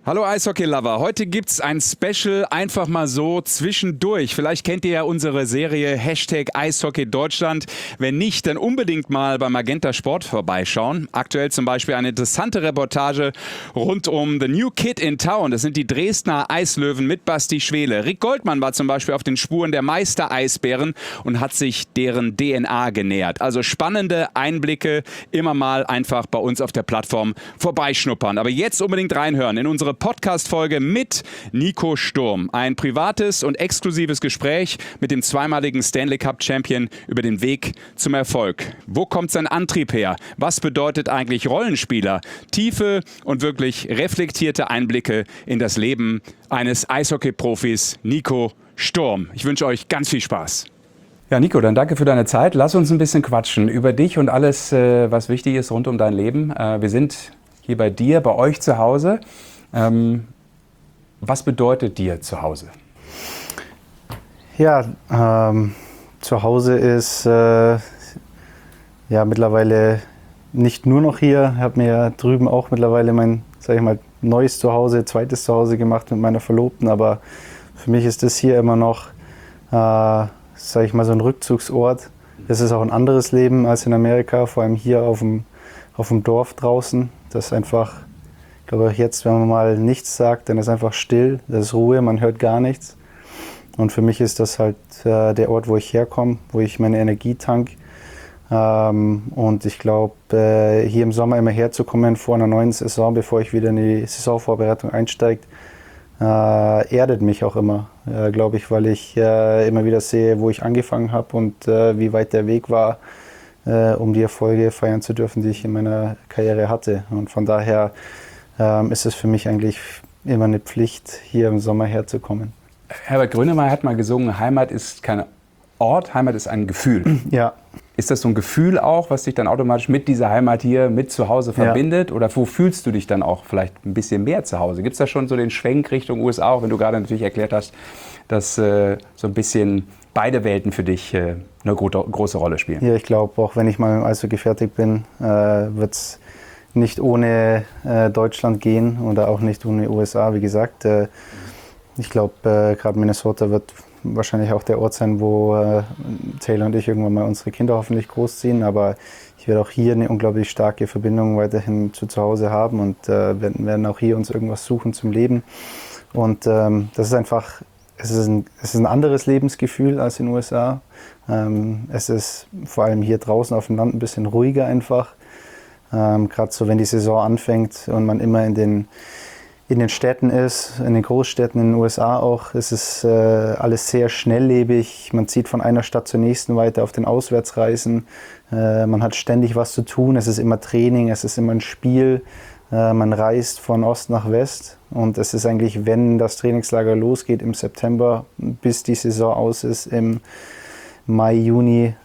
Hallo Eishockey-Lover, heute gibt's ein Special einfach mal so zwischendurch. Vielleicht kennt ihr ja unsere Serie #Eishockey Deutschland. Wenn nicht, dann unbedingt mal bei Magenta Sport vorbeischauen. Aktuell zum Beispiel eine interessante Reportage rund um The New Kid in Town. Das sind die Dresdner Eislöwen mit Basti Schwele. Rick Goldmann war zum Beispiel auf den Spuren der Meister-Eisbären und hat sich deren DNA genähert. Also spannende Einblicke, immer mal einfach bei uns auf der Plattform vorbeischnuppern. Aber jetzt unbedingt reinhören in unsere Podcast-Folge mit Nico Sturm. Ein privates und exklusives Gespräch mit dem zweimaligen Stanley Cup-Champion über den Weg zum Erfolg. Wo kommt sein Antrieb her? Was bedeutet eigentlich Rollenspieler? Tiefe und wirklich reflektierte Einblicke in das Leben eines Eishockey-Profis Nico Sturm. Ich wünsche euch ganz viel Spaß. Ja, Nico, dann danke für deine Zeit. Lass uns ein bisschen quatschen über dich und alles, was wichtig ist rund um dein Leben. Wir sind hier bei dir, bei euch zu Hause. Was bedeutet dir zu Hause? Ja, zu Hause ist mittlerweile nicht nur noch hier. Ich habe mir drüben auch mittlerweile mein, sag ich mal, neues Zuhause, zweites Zuhause gemacht mit meiner Verlobten. Aber für mich ist das hier immer noch, sag ich mal, so ein Rückzugsort. Es ist auch ein anderes Leben als in Amerika, vor allem hier auf dem Dorf draußen. Das ist einfach, ich glaube auch jetzt, wenn man mal nichts sagt, dann ist einfach still, das ist Ruhe, man hört gar nichts. Und für mich ist das halt der Ort, wo ich herkomme, wo ich meine Energie tank. Und ich glaube, hier im Sommer immer herzukommen vor einer neuen Saison, bevor ich wieder in die Saisonvorbereitung einsteige, erdet mich auch immer, glaube ich, weil ich immer wieder sehe, wo ich angefangen habe und wie weit der Weg war, um die Erfolge feiern zu dürfen, die ich in meiner Karriere hatte. Und von daher ist es für mich eigentlich immer eine Pflicht, hier im Sommer herzukommen. Herbert Grönemeyer hat mal gesungen, Heimat ist kein Ort, Heimat ist ein Gefühl. Ja. Ist das so ein Gefühl auch, was dich dann automatisch mit dieser Heimat hier, mit zu Hause verbindet? Ja. Oder wo fühlst du dich dann auch vielleicht ein bisschen mehr zu Hause? Gibt es da schon so den Schwenk Richtung USA, auch wenn du gerade natürlich erklärt hast, dass so ein bisschen beide Welten für dich eine große Rolle spielen? Ja, ich glaube, auch wenn ich mal im Eishockey fertig bin, wird es nicht ohne Deutschland gehen oder auch nicht ohne USA, wie gesagt. Ich glaube, gerade Minnesota wird wahrscheinlich auch der Ort sein, wo Taylor und ich irgendwann mal unsere Kinder hoffentlich großziehen. Aber ich werde auch hier eine unglaublich starke Verbindung weiterhin zu Hause haben und werden auch hier uns irgendwas suchen zum Leben. Und das ist einfach, es ist ein anderes Lebensgefühl als in den USA. Es ist vor allem hier draußen auf dem Land ein bisschen ruhiger einfach. Gerade so, wenn die Saison anfängt und man immer in den Städten ist, in den Großstädten in den USA auch, ist es alles sehr schnelllebig. Man zieht von einer Stadt zur nächsten weiter auf den Auswärtsreisen. Man hat ständig was zu tun. Es ist immer Training, es ist immer ein Spiel. Man reist von Ost nach West. Und es ist eigentlich, wenn das Trainingslager losgeht im September, bis die Saison aus ist, im Mai, Juni,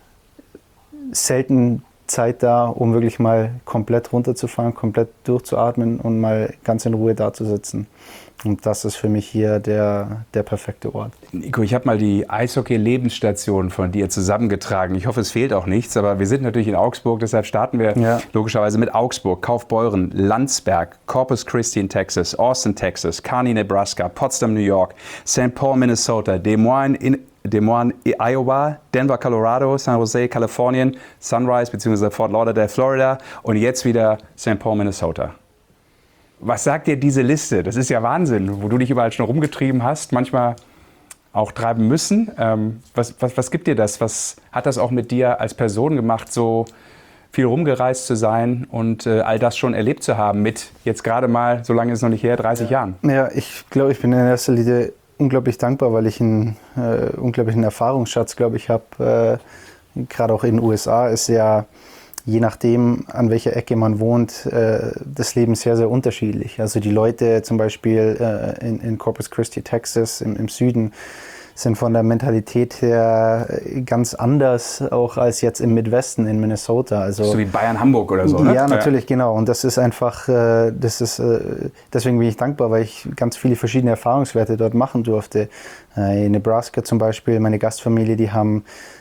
selten Zeit da, um wirklich mal komplett runterzufahren, komplett durchzuatmen und mal ganz in Ruhe dazusitzen. Und das ist für mich hier der perfekte Ort. Nico, ich habe mal die Eishockey-Lebensstation von dir zusammengetragen. Ich hoffe, es fehlt auch nichts, aber wir sind natürlich in Augsburg, deshalb starten wir logischerweise mit Augsburg, Kaufbeuren, Landsberg, Corpus Christi in Texas, Austin, Texas, Kearney, Nebraska, Potsdam, New York, St. Paul, Minnesota, Des Moines, Iowa, Denver, Colorado, San Jose, Kalifornien, Sunrise bzw. Fort Lauderdale, Florida und jetzt wieder St. Paul, Minnesota. Was sagt dir diese Liste? Das ist ja Wahnsinn, wo du dich überall schon rumgetrieben hast, manchmal auch treiben müssen. Was gibt dir das? Was hat das auch mit dir als Person gemacht, so viel rumgereist zu sein und all das schon erlebt zu haben mit jetzt gerade mal, so lange ist es noch nicht her, 30 Jahren? Ja, ich glaube, ich bin in erster Linie unglaublich dankbar, weil ich einen unglaublichen Erfahrungsschatz, glaube ich, habe. Gerade auch in den USA ist ja, je nachdem, an welcher Ecke man wohnt, das Leben sehr, sehr unterschiedlich. Also die Leute zum Beispiel in Corpus Christi, Texas, im Süden, sind von der Mentalität her ganz anders, auch als jetzt im Midwesten in Minnesota. Also, so wie Bayern, Hamburg oder so, ne? Ja, natürlich, genau. Und das ist einfach, deswegen bin ich dankbar, weil ich ganz viele verschiedene Erfahrungswerte dort machen durfte. In Nebraska zum Beispiel, meine Gastfamilie, die haben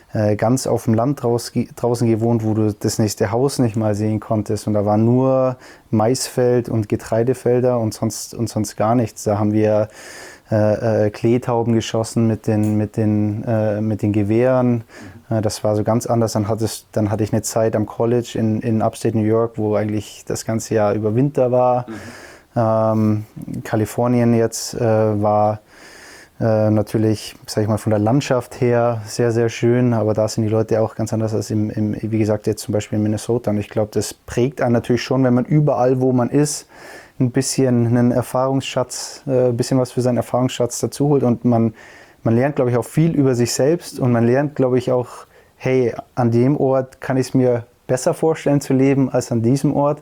ganz auf dem Land draußen gewohnt, wo du das nächste Haus nicht mal sehen konntest. Und da war nur Maisfeld und Getreidefelder und sonst gar nichts. Da haben wir Kleetauben geschossen mit den Gewehren. Das war so ganz anders. Dann hatte ich eine Zeit am College in Upstate New York, wo eigentlich das ganze Jahr über Winter war. Kalifornien jetzt war natürlich, sag ich mal, von der Landschaft her sehr, sehr schön, aber da sind die Leute auch ganz anders als wie gesagt, jetzt zum Beispiel in Minnesota. Und ich glaube, das prägt einen natürlich schon, wenn man überall, wo man ist, ein bisschen einen Erfahrungsschatz, ein bisschen was für seinen Erfahrungsschatz dazu holt. Und man lernt, glaube ich, auch viel über sich selbst und man lernt, glaube ich, auch, hey, an dem Ort kann ich es mir besser vorstellen zu leben als an diesem Ort.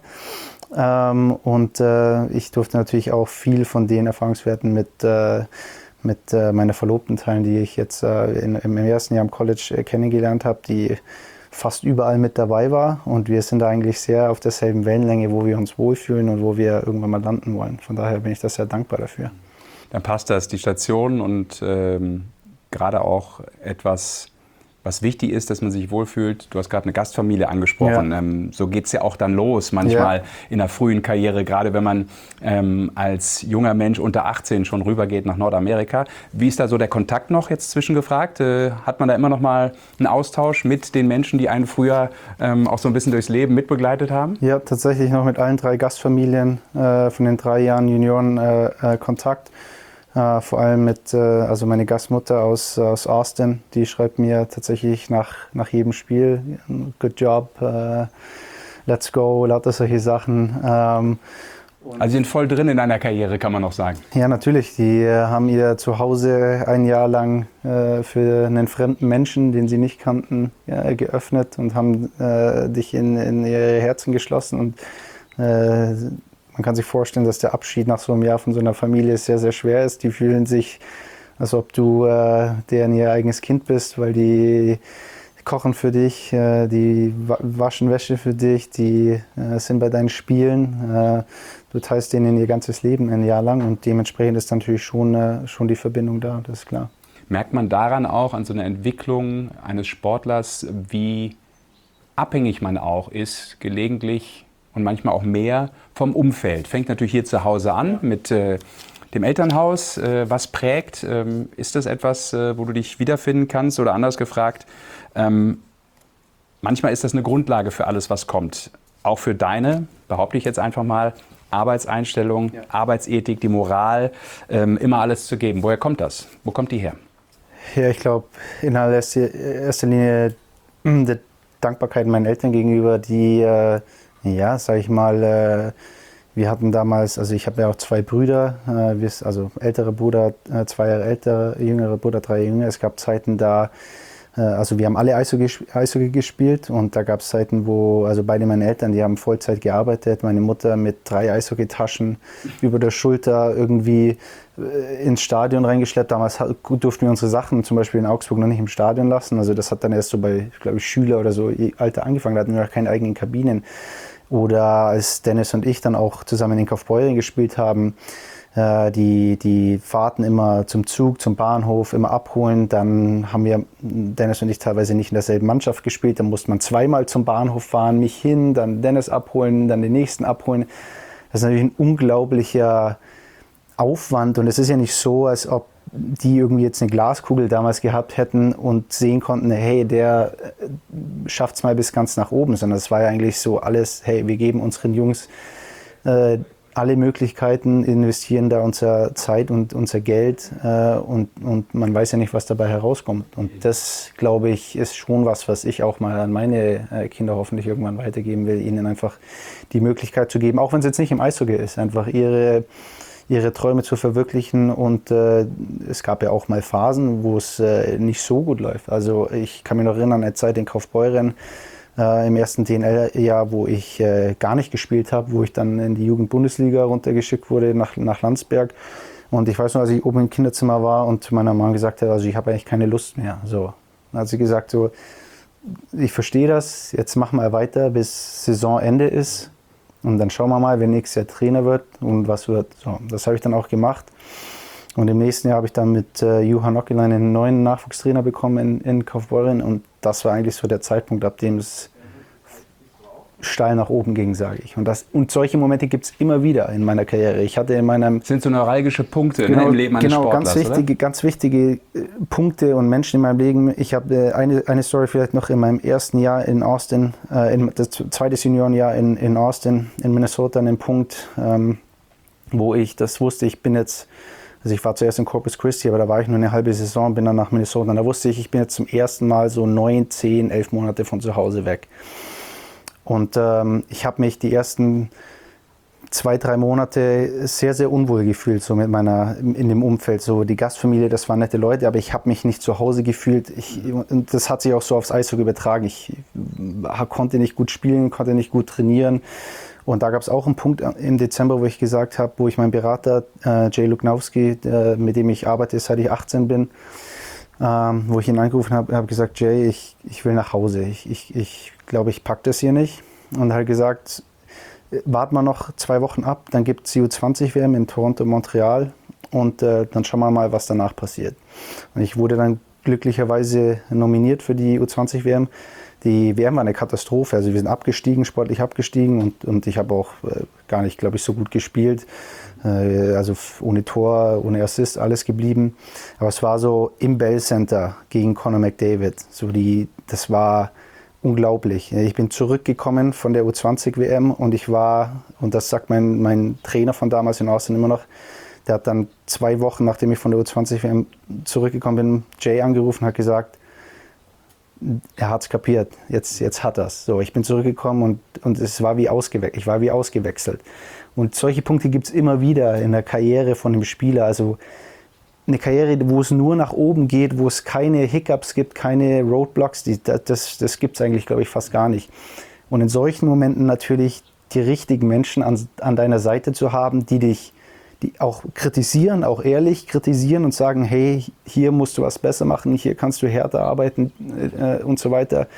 Ich durfte natürlich auch viel von den Erfahrungswerten mit meiner Verlobten teilen, die ich jetzt im ersten Jahr am College kennengelernt habe, die fast überall mit dabei war. Und wir sind da eigentlich sehr auf derselben Wellenlänge, wo wir uns wohlfühlen und wo wir irgendwann mal landen wollen. Von daher bin ich da sehr dankbar dafür. Dann passt das, die Station und gerade auch etwas, was wichtig ist, dass man sich wohlfühlt. Du hast gerade eine Gastfamilie angesprochen. Ja. So geht es ja auch dann los, manchmal in der frühen Karriere, gerade wenn man als junger Mensch unter 18 schon rübergeht nach Nordamerika. Wie ist da so der Kontakt noch jetzt zwischengefragt? Hat man da immer noch mal einen Austausch mit den Menschen, die einen früher auch so ein bisschen durchs Leben mitbegleitet haben? Ja, tatsächlich noch mit allen 3 Gastfamilien von den 3 Jahren Junioren Kontakt. Vor allem mit, also meine Gastmutter aus Austin, die schreibt mir tatsächlich nach jedem Spiel, good job, let's go, lauter solche Sachen. Also sie sind voll drin in deiner Karriere, kann man noch sagen. Ja, natürlich. Die haben ihr Zuhause ein Jahr lang für einen fremden Menschen, den sie nicht kannten, geöffnet und haben dich in ihre Herzen geschlossen. Und man kann sich vorstellen, dass der Abschied nach so einem Jahr von so einer Familie sehr, sehr schwer ist. Die fühlen sich, als ob du deren ihr eigenes Kind bist, weil die kochen für dich, die waschen Wäsche für dich, die sind bei deinen Spielen. Du teilst denen ihr ganzes Leben ein Jahr lang und dementsprechend ist natürlich schon die Verbindung da, das ist klar. Merkt man daran auch an so einer Entwicklung eines Sportlers, wie abhängig man auch ist, gelegentlich und manchmal auch mehr vom Umfeld? Fängt natürlich hier zu Hause an mit dem Elternhaus. Was prägt? Ist das etwas, wo du dich wiederfinden kannst? Oder anders gefragt, manchmal ist das eine Grundlage für alles, was kommt. Auch für deine, behaupte ich jetzt einfach mal, Arbeitseinstellung, Arbeitsethik, die Moral, immer alles zu geben. Woher kommt das? Wo kommt die her? Ja, ich glaube in erster Linie die Dankbarkeit meinen Eltern gegenüber, die sag ich mal, wir hatten damals, also ich habe ja auch 2 Brüder, also älterer Bruder, 2 Jahre älter, jüngerer Bruder, 3 Jahre jünger. Es gab Zeiten da, also wir haben alle Eishockey gespielt und da gab es Zeiten, wo, also beide meine Eltern, die haben Vollzeit gearbeitet, meine Mutter mit 3 Eishockeytaschen über der Schulter irgendwie ins Stadion reingeschleppt. Damals durften wir unsere Sachen zum Beispiel in Augsburg noch nicht im Stadion lassen, also das hat dann erst so bei, glaube ich, Schüler oder so Alter angefangen, da hatten wir noch keine eigenen Kabinen. Oder als Dennis und ich dann auch zusammen in Kaufbeuren gespielt haben, die Fahrten immer zum Zug, zum Bahnhof, immer abholen. Dann haben wir, Dennis und ich, teilweise nicht in derselben Mannschaft gespielt. Dann musste man zweimal zum Bahnhof fahren, mich hin, dann Dennis abholen, dann den nächsten abholen. Das ist natürlich ein unglaublicher Aufwand. Und es ist ja nicht so, als ob die irgendwie jetzt eine Glaskugel damals gehabt hätten und sehen konnten, hey, der schafft es mal bis ganz nach oben, sondern es war ja eigentlich so alles, hey, wir geben unseren Jungs alle Möglichkeiten, investieren da unsere Zeit und unser Geld und man weiß ja nicht, was dabei herauskommt. Und das, glaube ich, ist schon was ich auch mal an meine Kinder hoffentlich irgendwann weitergeben will, ihnen einfach die Möglichkeit zu geben, auch wenn es jetzt nicht im Eishockey ist, einfach ihre Träume zu verwirklichen und es gab ja auch mal Phasen, wo es nicht so gut läuft. Also ich kann mich noch erinnern an eine Zeit in Kaufbeuren im ersten DNL-Jahr, wo ich gar nicht gespielt habe, wo ich dann in die Jugendbundesliga runtergeschickt wurde nach Landsberg. Und ich weiß noch, als ich oben im Kinderzimmer war und meiner Mama gesagt hat, also ich habe eigentlich keine Lust mehr. So. Dann hat sie gesagt, so, ich verstehe das, jetzt mach mal weiter, bis Saisonende ist. Und dann schauen wir mal, wer nächstes Jahr Trainer wird und was wird. So, das habe ich dann auch gemacht. Und im nächsten Jahr habe ich dann mit Juha Nokkilainen einen neuen Nachwuchstrainer bekommen in Kaufbeuren. Und das war eigentlich so der Zeitpunkt, ab dem es steil nach oben ging, sage ich. Und solche Momente gibt es immer wieder in meiner Karriere. Ich hatte in meinem... Das sind so neuralgische Punkte, im Leben eines Sportlers, ganz wichtige Punkte und Menschen in meinem Leben. Ich habe eine Story vielleicht noch in meinem ersten Jahr in Austin, das zweite Seniorenjahr in Austin, in Minnesota, an dem Punkt, wo ich das wusste, ich bin jetzt... Also ich war zuerst in Corpus Christi, aber da war ich nur eine halbe Saison, bin dann nach Minnesota. Und da wusste ich bin jetzt zum ersten Mal so 9, 10, 11 Monate von zu Hause weg. Und ich habe mich die ersten 2, 3 Monate sehr, sehr unwohl gefühlt, so in dem Umfeld. So die Gastfamilie, das waren nette Leute, aber ich habe mich nicht zu Hause gefühlt. Und das hat sich auch so aufs Eishockey übertragen. Ich konnte nicht gut spielen, konnte nicht gut trainieren. Und da gab es auch einen Punkt im Dezember, wo ich gesagt habe, wo ich meinen Berater, Jay Luknowski, mit dem ich arbeite, seit ich 18 bin, wo ich ihn angerufen habe gesagt, Jay, ich will nach Hause. Ich glaube, ich packe das hier nicht. Und er hat gesagt, wart mal noch 2 Wochen ab, dann gibt es die U20-WM in Toronto, Montreal und dann schauen wir mal, was danach passiert. Und ich wurde dann glücklicherweise nominiert für die U20-WM. Die WM war eine Katastrophe, also wir sind abgestiegen, sportlich abgestiegen und ich habe auch gar nicht, glaube ich, so gut gespielt. Also ohne Tor, ohne Assist, alles geblieben. Aber es war so im Bell Center gegen Connor McDavid. Das war unglaublich. Ich bin zurückgekommen von der U20-WM und und das sagt mein Trainer von damals in Austin immer noch, der hat dann 2 Wochen, nachdem ich von der U20-WM zurückgekommen bin, Jay angerufen und hat gesagt, er hat es kapiert, jetzt hat er es. So, ich bin zurückgekommen und es war ich war wie ausgewechselt. Und solche Punkte gibt es immer wieder in der Karriere von dem Spieler. Also eine Karriere, wo es nur nach oben geht, wo es keine Hiccups gibt, keine Roadblocks, das gibt es eigentlich, glaube ich, fast gar nicht. Und in solchen Momenten natürlich die richtigen Menschen an deiner Seite zu haben, die auch kritisieren, auch ehrlich kritisieren und sagen, hey, hier musst du was besser machen, hier kannst du härter arbeiten und so weiter.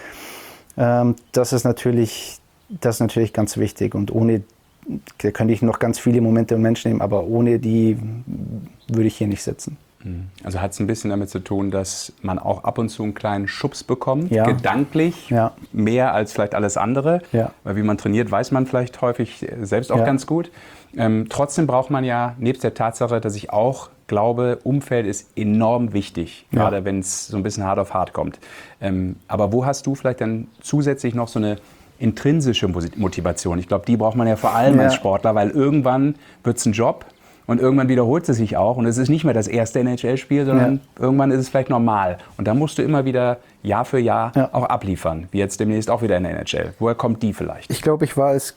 Das ist natürlich ganz wichtig. Und da könnte ich noch ganz viele Momente und Menschen nehmen, aber ohne die würde ich hier nicht sitzen. Also hat es ein bisschen damit zu tun, dass man auch ab und zu einen kleinen Schubs bekommt, ja. Gedanklich, ja. Mehr als vielleicht alles andere. Ja. Weil wie man trainiert, weiß man vielleicht häufig selbst auch ganz gut. Trotzdem braucht man ja, nebst der Tatsache, dass ich auch glaube, Umfeld ist enorm wichtig, gerade wenn es so ein bisschen hart auf hart kommt. Aber wo hast du vielleicht dann zusätzlich noch so eine intrinsische Motivation? Ich glaube, die braucht man ja vor allem als Sportler, weil irgendwann wird es ein Job. Und irgendwann wiederholt es sich auch und es ist nicht mehr das erste NHL-Spiel, sondern irgendwann ist es vielleicht normal. Und da musst du immer wieder Jahr für Jahr auch abliefern, wie jetzt demnächst auch wieder in der NHL. Woher kommt die vielleicht? Ich glaube, ich war als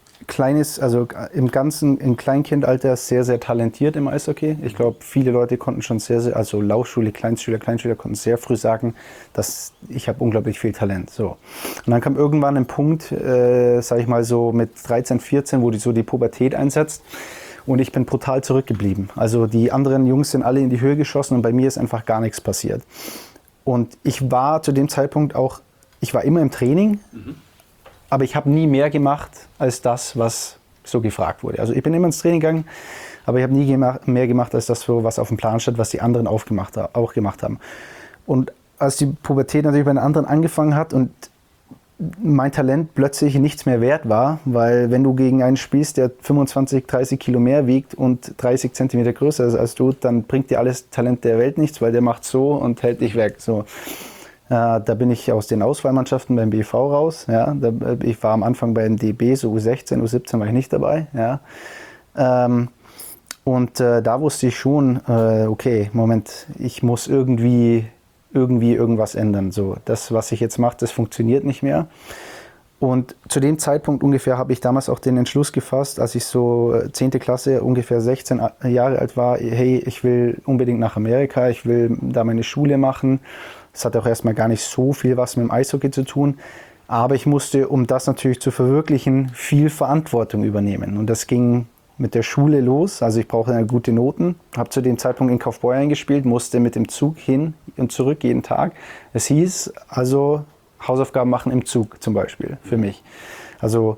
im Kleinkindalter sehr, sehr talentiert im Eishockey. Ich glaube, viele Leute konnten schon also Laufschule, Kleinschüler konnten sehr früh sagen, dass ich habe unglaublich viel Talent. So. Und dann kam irgendwann ein Punkt, sage ich mal so mit 13, 14, wo die Pubertät einsetzt. Und ich bin brutal zurückgeblieben. Also die anderen Jungs sind alle in die Höhe geschossen und bei mir ist einfach gar nichts passiert. Und ich war zu dem Zeitpunkt ich war immer im Training, aber ich habe nie mehr gemacht als das, was so gefragt wurde. Also ich bin immer ins Training gegangen, aber ich habe nie mehr gemacht als das, was auf dem Plan stand, was die anderen auch gemacht haben. Und als die Pubertät natürlich bei den anderen angefangen hat und mein Talent plötzlich nichts mehr wert war, weil wenn du gegen einen spielst, der 25, 30 Kilo mehr wiegt und 30 Zentimeter größer ist als du, dann bringt dir alles Talent der Welt nichts, weil der macht so und hält dich weg. So. Da bin ich aus den Auswahlmannschaften beim BV raus. Ja. Ich war am Anfang beim DB, so U16, U17 war ich nicht dabei. Ja. Da wusste ich schon, okay, Moment, ich muss irgendwie irgendwas ändern. So, das, was ich jetzt mache, das funktioniert nicht mehr. Und zu dem Zeitpunkt ungefähr habe ich damals auch den Entschluss gefasst, als ich so 10. Klasse, ungefähr 16 Jahre alt war, hey, ich will unbedingt nach Amerika, ich will da meine Schule machen. Das hat auch erstmal gar nicht so viel was mit dem Eishockey zu tun. Aber ich musste, um das natürlich zu verwirklichen, viel Verantwortung übernehmen. Und das ging mit der Schule los. Also ich brauchte eine gute Noten, habe zu dem Zeitpunkt in Kaufbeuren gespielt, musste mit dem Zug hin und zurück jeden Tag. Es hieß also Hausaufgaben machen im Zug zum Beispiel für mich. Also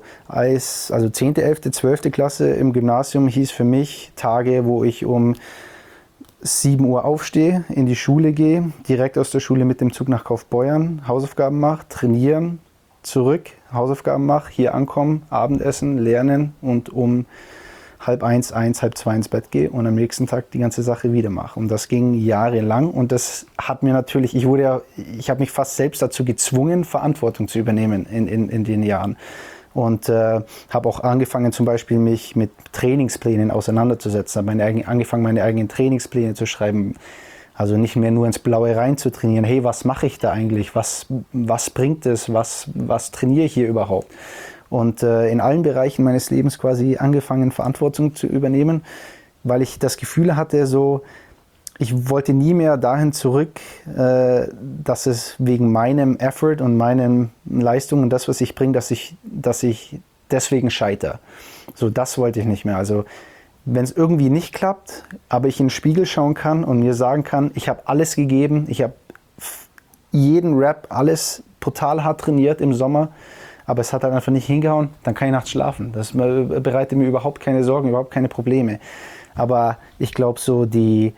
10., 11., 12. Klasse im Gymnasium hieß für mich Tage, wo ich um 7 Uhr aufstehe, in die Schule gehe, direkt aus der Schule mit dem Zug nach Kaufbeuern, Hausaufgaben mache, trainieren, zurück, Hausaufgaben mache, hier ankommen, Abendessen, lernen und um 12:30, 1:30 ins Bett gehe und am nächsten Tag die ganze Sache wieder mache. Und das ging jahrelang und das hat mir natürlich, ich habe mich fast selbst dazu gezwungen, Verantwortung zu übernehmen in den Jahren. Und habe auch angefangen, zum Beispiel mich mit Trainingsplänen auseinanderzusetzen. Habe angefangen, meine eigenen Trainingspläne zu schreiben. Also nicht mehr nur ins Blaue rein zu trainieren. Hey, was mache ich da eigentlich? Was bringt es? Was trainiere ich hier überhaupt? Und in allen Bereichen meines Lebens quasi angefangen, Verantwortung zu übernehmen, weil ich das Gefühl hatte, so, ich wollte nie mehr dahin zurück, dass es wegen meinem Effort und meinen Leistungen und das, was ich bringe, dass ich deswegen scheitere. So, das wollte ich nicht mehr. Also, wenn es irgendwie nicht klappt, aber ich in den Spiegel schauen kann und mir sagen kann, ich habe alles gegeben, ich habe jeden Rep, alles brutal hart trainiert im Sommer, aber es hat halt einfach nicht hingehauen, dann kann ich nachts schlafen. Das bereitet mir überhaupt keine Sorgen, überhaupt keine Probleme. Aber ich glaube, so in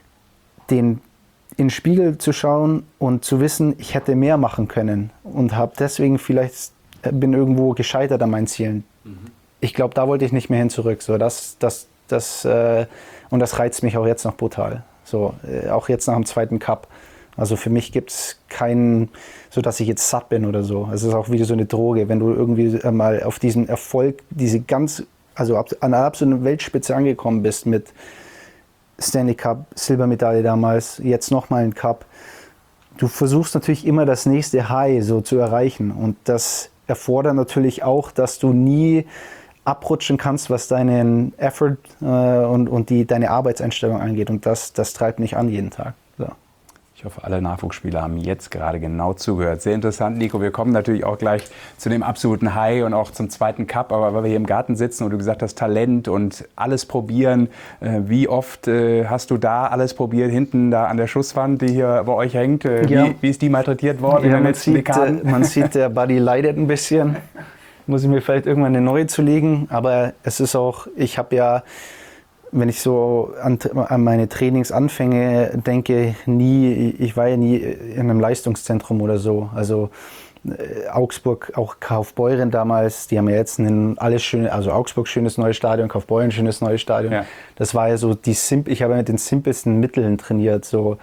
den Spiegel zu schauen und zu wissen, ich hätte mehr machen können und habe deswegen bin irgendwo gescheitert an meinen Zielen. Ich glaube, da wollte ich nicht mehr hin zurück. So, und das reizt mich auch jetzt noch brutal. So, auch jetzt nach dem 2. Cup. Also für mich gibt es keinen, so dass ich jetzt satt bin oder so. Es ist auch wieder so eine Droge, wenn du irgendwie mal auf diesen Erfolg, an der absoluten Weltspitze angekommen bist mit Stanley Cup, Silbermedaille damals, jetzt nochmal ein Cup. Du versuchst natürlich immer das nächste High so zu erreichen und das erfordert natürlich auch, dass du nie abrutschen kannst, was deinen Effort und deine Arbeitseinstellung angeht und das treibt mich an jeden Tag. So. Ich hoffe, alle Nachwuchsspieler haben jetzt gerade genau zugehört. Sehr interessant, Nico. Wir kommen natürlich auch gleich zu dem absoluten High und auch zum 2. Cup. Aber weil wir hier im Garten sitzen und du gesagt hast, Talent und alles probieren. Wie oft hast du da alles probiert? Hinten da an der Schusswand, die hier bei euch hängt. Ja. Wie ist die malträtiert worden in den letzten Dekaden? Man sieht, der Buddy leidet ein bisschen. Muss ich mir vielleicht irgendwann eine neue zulegen. Aber es ist auch, ich habe ja, wenn ich so an meine Trainingsanfänge denke, ich war ja nie in einem Leistungszentrum oder so. Also Augsburg, auch Kaufbeuren damals, die haben ja jetzt Augsburg schönes neues Stadion, Kaufbeuren schönes neues Stadion. Ja. Das war ja so ich habe mit den simpelsten Mitteln trainiert, so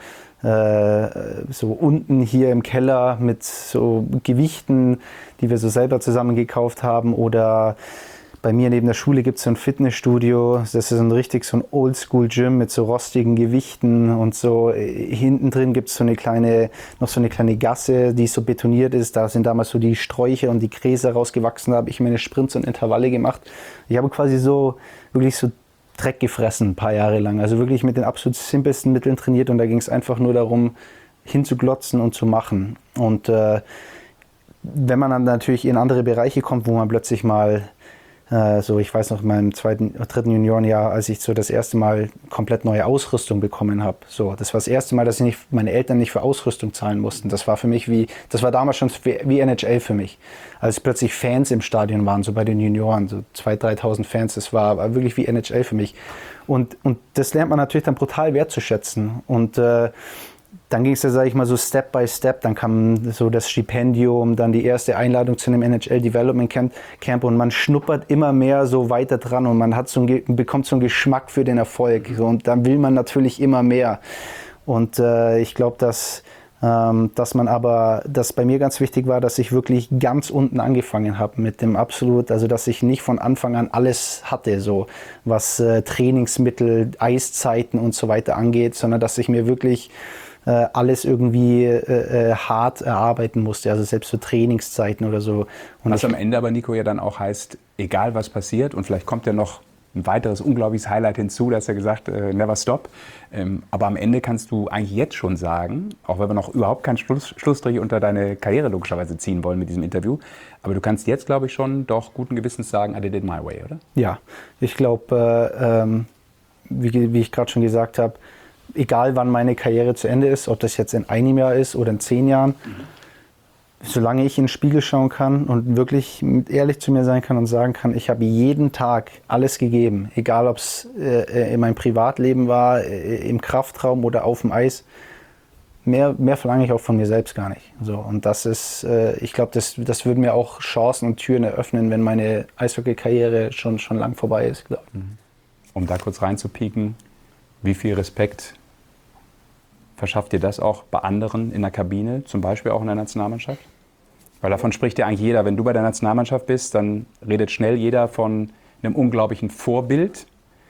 unten hier im Keller mit so Gewichten, die wir so selber zusammen gekauft haben oder bei mir neben der Schule gibt es so ein Fitnessstudio, das ist so ein Oldschool-Gym mit so rostigen Gewichten und so. Hinten drin gibt es noch so eine kleine Gasse, die so betoniert ist. Da sind damals so die Sträucher und die Gräser rausgewachsen, da habe ich meine Sprints und Intervalle gemacht. Ich habe quasi wirklich so Dreck gefressen ein paar Jahre lang. Also wirklich mit den absolut simpelsten Mitteln trainiert und da ging es einfach nur darum, hinzuglotzen und zu machen. Und wenn man dann natürlich in andere Bereiche kommt, wo man plötzlich mal ich weiß noch in meinem 3. Juniorenjahr, als ich so das erste Mal komplett neue Ausrüstung bekommen habe. So, das war das erste Mal, dass meine Eltern nicht für Ausrüstung zahlen mussten. Das war für mich das war damals schon wie NHL für mich. Als plötzlich Fans im Stadion waren, so bei den Junioren, so 2.000, 3.000 Fans, das war wirklich wie NHL für mich. Und das lernt man natürlich dann brutal wertzuschätzen. Und dann ging es ja, sage ich mal, so Step by Step. Dann kam so das Stipendium, dann die erste Einladung zu einem NHL Development Camp und man schnuppert immer mehr so weiter dran und man bekommt so einen Geschmack für den Erfolg. So, und dann will man natürlich immer mehr. Und ich glaube, dass bei mir ganz wichtig war, dass ich wirklich ganz unten angefangen habe mit dem dass ich nicht von Anfang an alles hatte, so was Trainingsmittel, Eiszeiten und so weiter angeht, sondern dass ich mir wirklich alles irgendwie hart erarbeiten musste, also selbst für Trainingszeiten oder so. Und was am Ende aber, Nico, ja dann auch heißt, egal was passiert und vielleicht kommt ja noch ein weiteres unglaubliches Highlight hinzu, da hast du ja gesagt, never stop. Aber am Ende kannst du eigentlich jetzt schon sagen, auch wenn wir noch überhaupt keinen Schlussstrich unter deine Karriere logischerweise ziehen wollen mit diesem Interview, aber du kannst jetzt, glaube ich, schon doch guten Gewissens sagen, I did it my way, oder? Ja, ich glaube, wie ich gerade schon gesagt habe, egal wann meine Karriere zu Ende ist, ob das jetzt in einem Jahr ist oder in 10 Jahren, solange ich in den Spiegel schauen kann und wirklich ehrlich zu mir sein kann und sagen kann, ich habe jeden Tag alles gegeben, egal ob es in meinem Privatleben war, im Kraftraum oder auf dem Eis, mehr verlange ich auch von mir selbst gar nicht. So, und das ist, ich glaube, das würde mir auch Chancen und Türen eröffnen, wenn meine Eishockey-Karriere schon lang vorbei ist. Glaub. Um da kurz reinzupieken, wie viel Respekt verschafft dir das auch bei anderen in der Kabine, zum Beispiel auch in der Nationalmannschaft? Weil davon spricht ja eigentlich jeder. Wenn du bei der Nationalmannschaft bist, dann redet schnell jeder von einem unglaublichen Vorbild.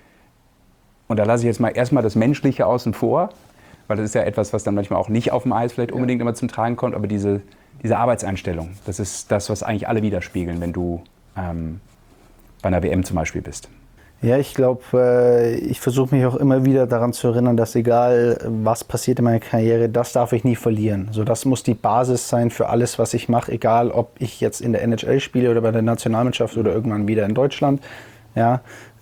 Und da lasse ich jetzt mal erstmal das Menschliche außen vor, weil das ist ja etwas, was dann manchmal auch nicht auf dem Eis vielleicht unbedingt immer zum Tragen kommt. Aber diese Arbeitseinstellung, das ist das, was eigentlich alle widerspiegeln, wenn du bei einer WM zum Beispiel bist. Ja, ich glaube, ich versuche mich auch immer wieder daran zu erinnern, dass egal was passiert in meiner Karriere, das darf ich nie verlieren. So, das muss die Basis sein für alles, was ich mache, egal ob ich jetzt in der NHL spiele oder bei der Nationalmannschaft oder irgendwann wieder in Deutschland. Ja,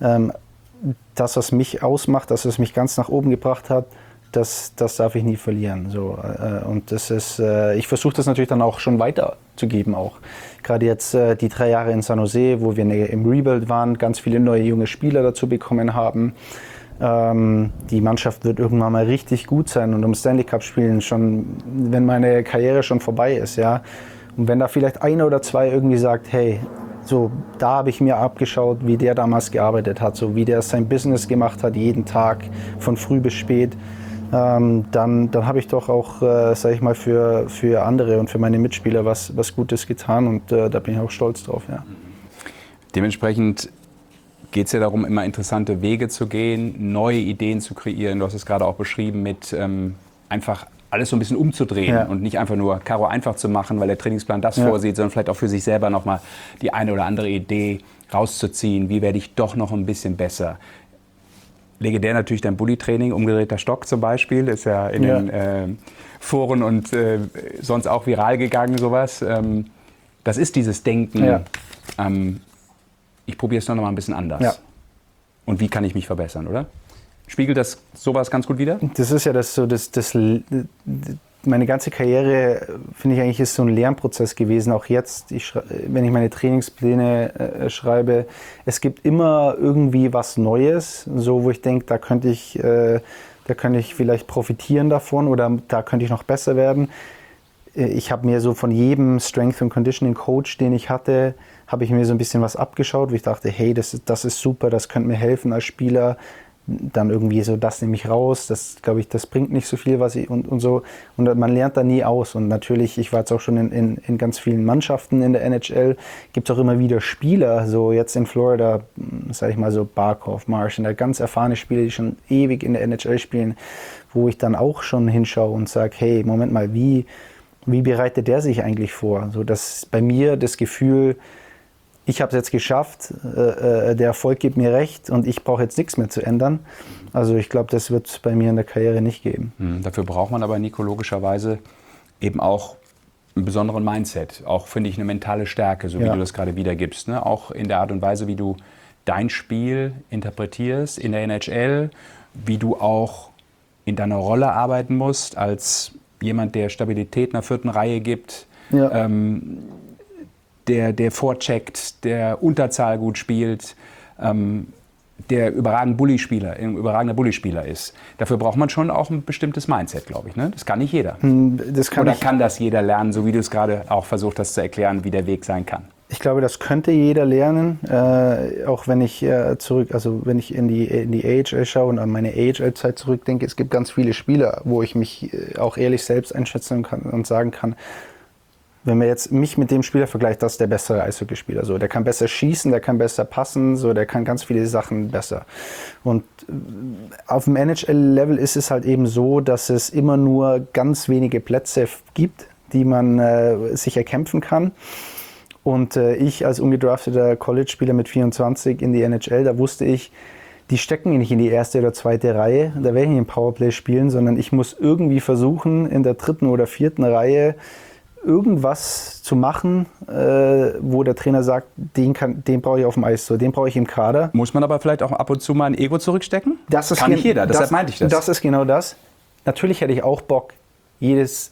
das, was mich ausmacht, das, was mich ganz nach oben gebracht hat, das darf ich nie verlieren. So, und das ist, ich versuche das natürlich dann auch schon weiterzugeben auch. Gerade jetzt die 3 Jahre in San Jose, wo wir im Rebuild waren, ganz viele neue junge Spieler dazu bekommen haben. Die Mannschaft wird irgendwann mal richtig gut sein und um Stanley Cup spielen, schon, wenn meine Karriere schon vorbei ist. Ja? Und wenn da vielleicht einer oder zwei irgendwie sagt, hey, so, da habe ich mir abgeschaut, wie der damals gearbeitet hat, so wie der sein Business gemacht hat, jeden Tag von früh bis spät. Dann habe ich doch auch, sage ich mal, für andere und für meine Mitspieler was Gutes getan und da bin ich auch stolz drauf. Ja. Dementsprechend geht es ja darum, immer interessante Wege zu gehen, neue Ideen zu kreieren. Du hast es gerade auch beschrieben mit einfach alles so ein bisschen umzudrehen und nicht einfach nur Karo einfach zu machen, weil der Trainingsplan das vorsieht, sondern vielleicht auch für sich selber nochmal die eine oder andere Idee rauszuziehen. Wie werde ich doch noch ein bisschen besser? Legendär natürlich dein Bulli-Training, umgedrehter Stock zum Beispiel, ist ja in den Foren und sonst auch viral gegangen, sowas. Das ist dieses Denken, ich probiere es noch mal ein bisschen anders. Ja. Und wie kann ich mich verbessern, oder? Spiegelt das sowas ganz gut wider? Das ist ja meine ganze Karriere, finde ich eigentlich, ist so ein Lernprozess gewesen. Auch jetzt, wenn ich meine Trainingspläne schreibe, es gibt immer irgendwie was Neues, so wo ich denke, da könnte ich vielleicht profitieren davon oder da könnte ich noch besser werden. Ich habe mir so von jedem Strength and Conditioning Coach, den ich hatte, habe ich mir so ein bisschen was abgeschaut, wo ich dachte, hey, das ist super, das könnte mir helfen als Spieler. Dann irgendwie so, das nehme ich raus, das glaube ich, das bringt nicht so viel, was ich und so. Und man lernt da nie aus. Und natürlich, ich war jetzt auch schon in ganz vielen Mannschaften in der NHL, gibt es auch immer wieder Spieler, so jetzt in Florida, sage ich mal so Barkov, Marchand, ganz erfahrene Spieler, die schon ewig in der NHL spielen, wo ich dann auch schon hinschaue und sage, hey, Moment mal, wie bereitet der sich eigentlich vor? So, dass bei mir das Gefühl, ich habe es jetzt geschafft, der Erfolg gibt mir recht und ich brauche jetzt nichts mehr zu ändern. Also ich glaube, das wird es bei mir in der Karriere nicht geben. Dafür braucht man aber, Nico, logischerweise eben auch einen besonderen Mindset. Auch, finde ich, eine mentale Stärke, so wie du das gerade wiedergibst. Ne? Auch in der Art und Weise, wie du dein Spiel interpretierst in der NHL, wie du auch in deiner Rolle arbeiten musst als jemand, der Stabilität in der 4. Reihe gibt, der vorcheckt, der Unterzahl gut spielt, der ein überragender Bully-Spieler ist. Dafür braucht man schon auch ein bestimmtes Mindset, glaube ich. Ne? Das kann nicht jeder. Kann das jeder lernen, so wie du es gerade auch versucht hast zu erklären, wie der Weg sein kann? Ich glaube, das könnte jeder lernen, auch wenn ich wenn ich in die AHL schaue und an meine AHL-Zeit zurückdenke. Es gibt ganz viele Spieler, wo ich mich auch ehrlich selbst einschätzen kann und sagen kann, wenn man jetzt mich mit dem Spieler vergleicht, das ist der bessere Eishockeyspieler. So, der kann besser schießen, der kann besser passen, so, der kann ganz viele Sachen besser. Und auf dem NHL-Level ist es halt eben so, dass es immer nur ganz wenige Plätze gibt, die man sich erkämpfen kann. Und ich als ungedrafteter College-Spieler mit 24 in die NHL, da wusste ich, die stecken nicht in die 1. oder 2. Reihe, da werde ich nicht im Powerplay spielen, sondern ich muss irgendwie versuchen, in der 3. oder 4. Reihe irgendwas zu machen, wo der Trainer sagt, den brauche ich auf dem Eis, so, den brauche ich im Kader. Muss man aber vielleicht auch ab und zu mal ein Ego zurückstecken? Kann nicht jeder, deshalb meinte ich das. Das ist genau das. Natürlich hätte ich auch Bock,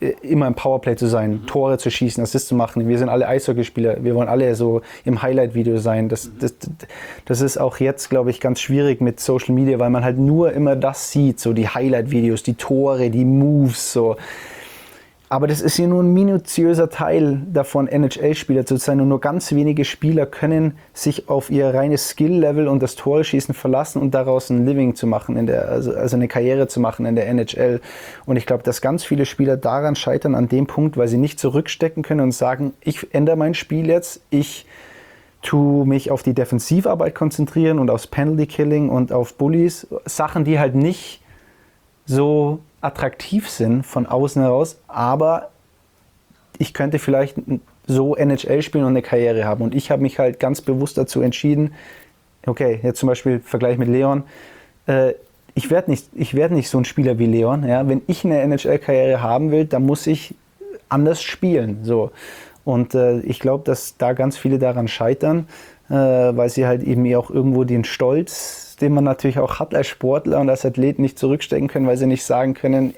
immer im Powerplay zu sein, Tore zu schießen, Assists zu machen. Wir sind alle Eishockeyspieler, wir wollen alle so im Highlight-Video sein. Das ist auch jetzt, glaube ich, ganz schwierig mit Social Media, weil man halt nur immer das sieht, so die Highlight-Videos, die Tore, die Moves, so. Aber das ist ja nur ein minutiöser Teil davon, NHL-Spieler zu sein. Und nur ganz wenige Spieler können sich auf ihr reines Skill-Level und das Tore-Schießen verlassen und daraus ein Living zu machen, also eine Karriere zu machen in der NHL. Und ich glaube, dass ganz viele Spieler daran scheitern, an dem Punkt, weil sie nicht zurückstecken können und sagen, ich ändere mein Spiel jetzt, ich tue mich auf die Defensivarbeit konzentrieren und aufs Penalty-Killing und auf Bullies. Sachen, die halt nicht so attraktiv sind von außen heraus, aber ich könnte vielleicht so NHL spielen und eine Karriere haben. Und ich habe mich halt ganz bewusst dazu entschieden, okay, jetzt zum Beispiel Vergleich mit Leon, ich werde nicht so ein Spieler wie Leon. Ja? Wenn ich eine NHL-Karriere haben will, dann muss ich anders spielen. So. Und ich glaube, dass da ganz viele daran scheitern, weil sie halt eben auch irgendwo den Stolz, den man natürlich auch hat als Sportler und als Athlet, nicht zurückstecken können, weil sie nicht sagen können,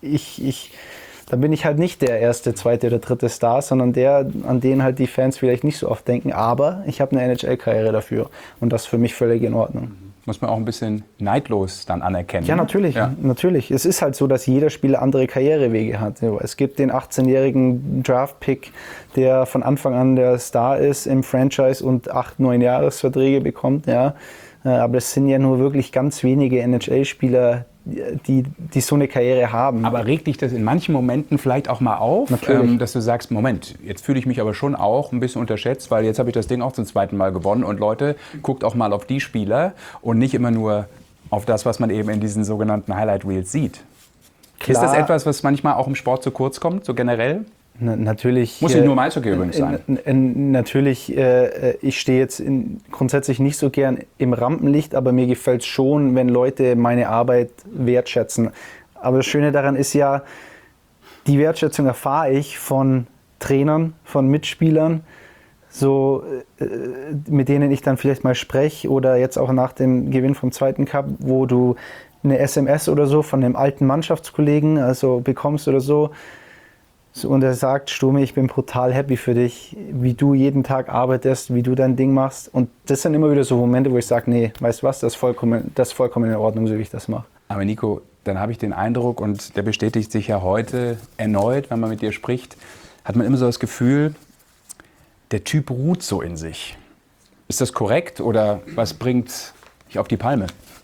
dann bin ich halt nicht der erste, zweite oder dritte Star, sondern der, an den halt die Fans vielleicht nicht so oft denken, aber ich habe eine NHL-Karriere dafür und das ist für mich völlig in Ordnung. Muss man auch ein bisschen neidlos dann anerkennen. Ja, natürlich, natürlich. Es ist halt so, dass jeder Spieler andere Karrierewege hat. Es gibt den 18-jährigen Draft-Pick, der von Anfang an der Star ist im Franchise und 8-9 Jahresverträge bekommt, ja. Aber es sind ja nur wirklich ganz wenige NHL-Spieler, die so eine Karriere haben. Aber regt dich das in manchen Momenten vielleicht auch mal auf, dass du sagst, Moment, jetzt fühle ich mich aber schon auch ein bisschen unterschätzt, weil jetzt habe ich das Ding auch zum zweiten Mal gewonnen und Leute, guckt auch mal auf die Spieler und nicht immer nur auf das, was man eben in diesen sogenannten Highlight Reels sieht. Klar. Ist das etwas, was manchmal auch im Sport zu kurz kommt, so generell? Natürlich. Muss nicht nur im Eishockey übrigens sein. Natürlich, ich stehe jetzt grundsätzlich nicht so gern im Rampenlicht, aber mir gefällt es schon, wenn Leute meine Arbeit wertschätzen. Aber das Schöne daran ist ja, die Wertschätzung erfahre ich von Trainern, von Mitspielern, so, mit denen ich dann vielleicht mal spreche oder jetzt auch nach dem Gewinn vom zweiten Cup, wo du eine SMS oder so von einem alten Mannschaftskollegen also bekommst oder so. Und er sagt, Stumi, ich bin brutal happy für dich, wie du jeden Tag arbeitest, wie du dein Ding machst. Und das sind immer wieder so Momente, wo ich sage, nee, weißt du was, das ist vollkommen in Ordnung, so wie ich das mache. Aber Nico, dann habe ich den Eindruck, und der bestätigt sich ja heute erneut, wenn man mit dir spricht, hat man immer so das Gefühl, der Typ ruht so in sich. Ist das korrekt oder was bringt dich auf die Palme?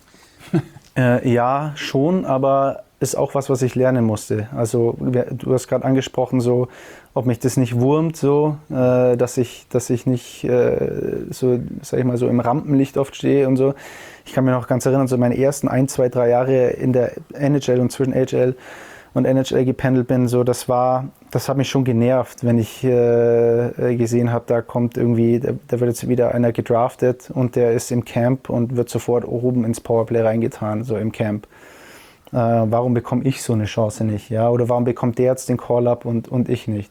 Ja, schon, aber ist auch was ich lernen musste. Also du hast gerade angesprochen, so, ob mich das nicht wurmt, so, dass ich nicht so, sag ich mal, so im Rampenlicht oft stehe und so. Ich kann mir noch ganz erinnern, so meine ersten 1, 2, 3 Jahre in der NHL und zwischen AHL und NHL gependelt bin, so, das hat mich schon genervt, wenn ich gesehen habe, da kommt irgendwie, da wird jetzt wieder einer gedraftet und der ist im Camp und wird sofort oben ins Powerplay reingetan, so im Camp. Warum bekomme ich so eine Chance nicht? Ja? Oder warum bekommt der jetzt den Call-Up und ich nicht?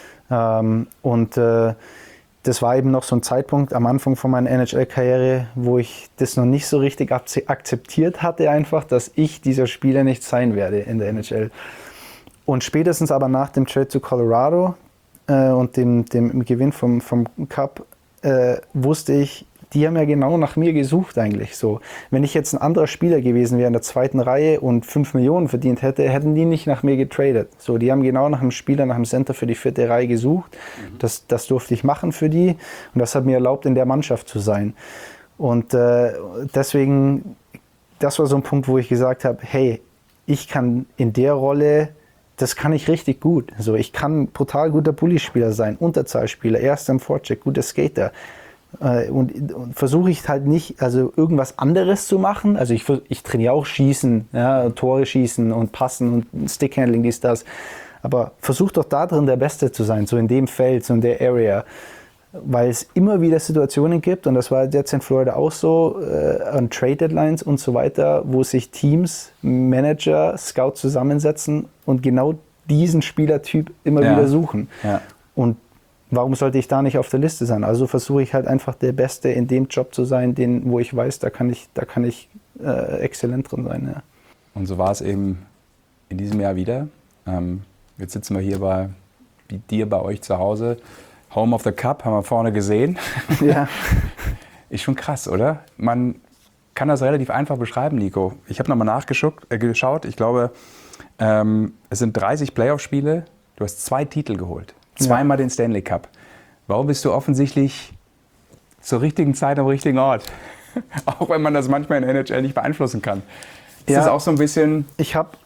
Das war eben noch so ein Zeitpunkt am Anfang von meiner NHL-Karriere, wo ich das noch nicht so richtig akzeptiert hatte, einfach, dass ich dieser Spieler nicht sein werde in der NHL. Und spätestens aber nach dem Trade zu Colorado und dem Gewinn vom Cup wusste ich, die haben ja genau nach mir gesucht eigentlich. So. Wenn ich jetzt ein anderer Spieler gewesen wäre in der zweiten Reihe und 5 Millionen verdient hätte, hätten die nicht nach mir getradet. So, die haben genau nach einem Spieler, nach einem Center für die 4. Reihe gesucht. Das durfte ich machen für die und das hat mir erlaubt, in der Mannschaft zu sein. Und deswegen, das war so ein Punkt, wo ich gesagt habe, hey, ich kann in der Rolle, das kann ich richtig gut. So, ich kann brutal guter Bully-Spieler sein, Unterzahlspieler, erster im Forecheck, guter Skater. Und versuche ich halt nicht, also irgendwas anderes zu machen. Also ich trainiere auch Schießen, ja, Tore schießen und Passen und Stickhandling, dies, das. Aber versuch doch da drin der Beste zu sein, so in dem Feld, so in der Area. Weil es immer wieder Situationen gibt, und das war jetzt in Florida auch so, an Trade Deadlines und so weiter, wo sich Teams, Manager, Scouts zusammensetzen und genau diesen Spielertyp immer wieder suchen. Ja. Und warum sollte ich da nicht auf der Liste sein? Also versuche ich halt einfach der Beste in dem Job zu sein, wo ich weiß, da kann ich exzellent drin sein. Ja. Und so war es eben in diesem Jahr wieder. Jetzt sitzen wir hier bei dir, bei euch zu Hause. Home of the Cup, haben wir vorne gesehen. Ja. Ist schon krass, oder? Man kann das relativ einfach beschreiben, Nico. Ich habe nochmal geschaut. Ich glaube, es sind 30 Playoff-Spiele. Du hast 2 Titel geholt. Zweimal den Stanley Cup. Warum bist du offensichtlich zur richtigen Zeit am richtigen Ort? Auch wenn man das manchmal in der NHL nicht beeinflussen kann. Ist das auch so ein bisschen... Ich hab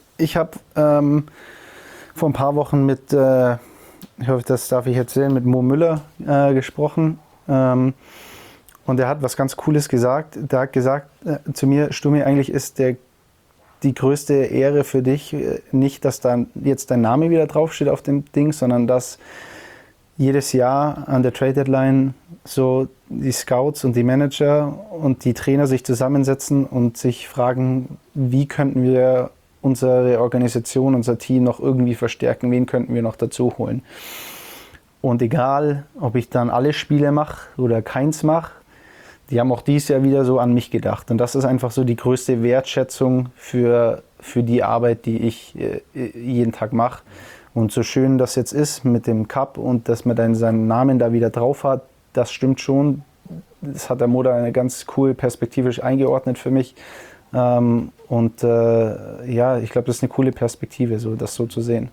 vor ein paar Wochen mit, ich hoffe, das darf ich erzählen, mit Mo Müller gesprochen. Und er hat was ganz Cooles gesagt. Der hat gesagt zu mir, Stummi, eigentlich ist die größte Ehre für dich nicht, dass da jetzt dein Name wieder draufsteht auf dem Ding, sondern dass jedes Jahr an der Trade Deadline so die Scouts und die Manager und die Trainer sich zusammensetzen und sich fragen, wie könnten wir unsere Organisation, unser Team noch irgendwie verstärken, wen könnten wir noch dazu holen. Und egal, ob ich dann alle Spiele mache oder keins mache, die haben auch dieses Jahr wieder so an mich gedacht. Und das ist einfach so die größte Wertschätzung für die Arbeit, die ich jeden Tag mache. Und so schön das jetzt ist mit dem Cup und dass man dann seinen Namen da wieder drauf hat, das stimmt schon. Das hat der Moda eine ganz cool perspektivisch eingeordnet für mich. Ich glaube, das ist eine coole Perspektive, so das so zu sehen.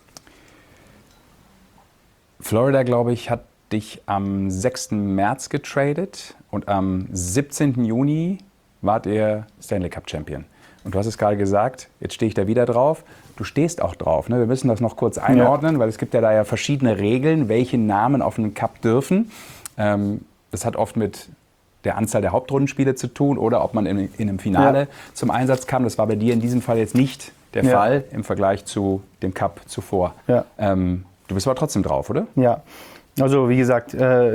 Florida, glaube ich, hat dich am 6. März getradet und am 17. Juni wart ihr Stanley Cup Champion. Und du hast es gerade gesagt, jetzt stehe ich da wieder drauf. Du stehst auch drauf. Ne? Wir müssen das noch kurz einordnen, weil es gibt ja da verschiedene Regeln, welche Namen auf einem Cup dürfen. Das hat oft mit der Anzahl der Hauptrundenspiele zu tun oder ob man in einem Finale zum Einsatz kam. Das war bei dir in diesem Fall jetzt nicht der Fall im Vergleich zu dem Cup zuvor. Ja. Du bist aber trotzdem drauf, oder? Ja, also wie gesagt,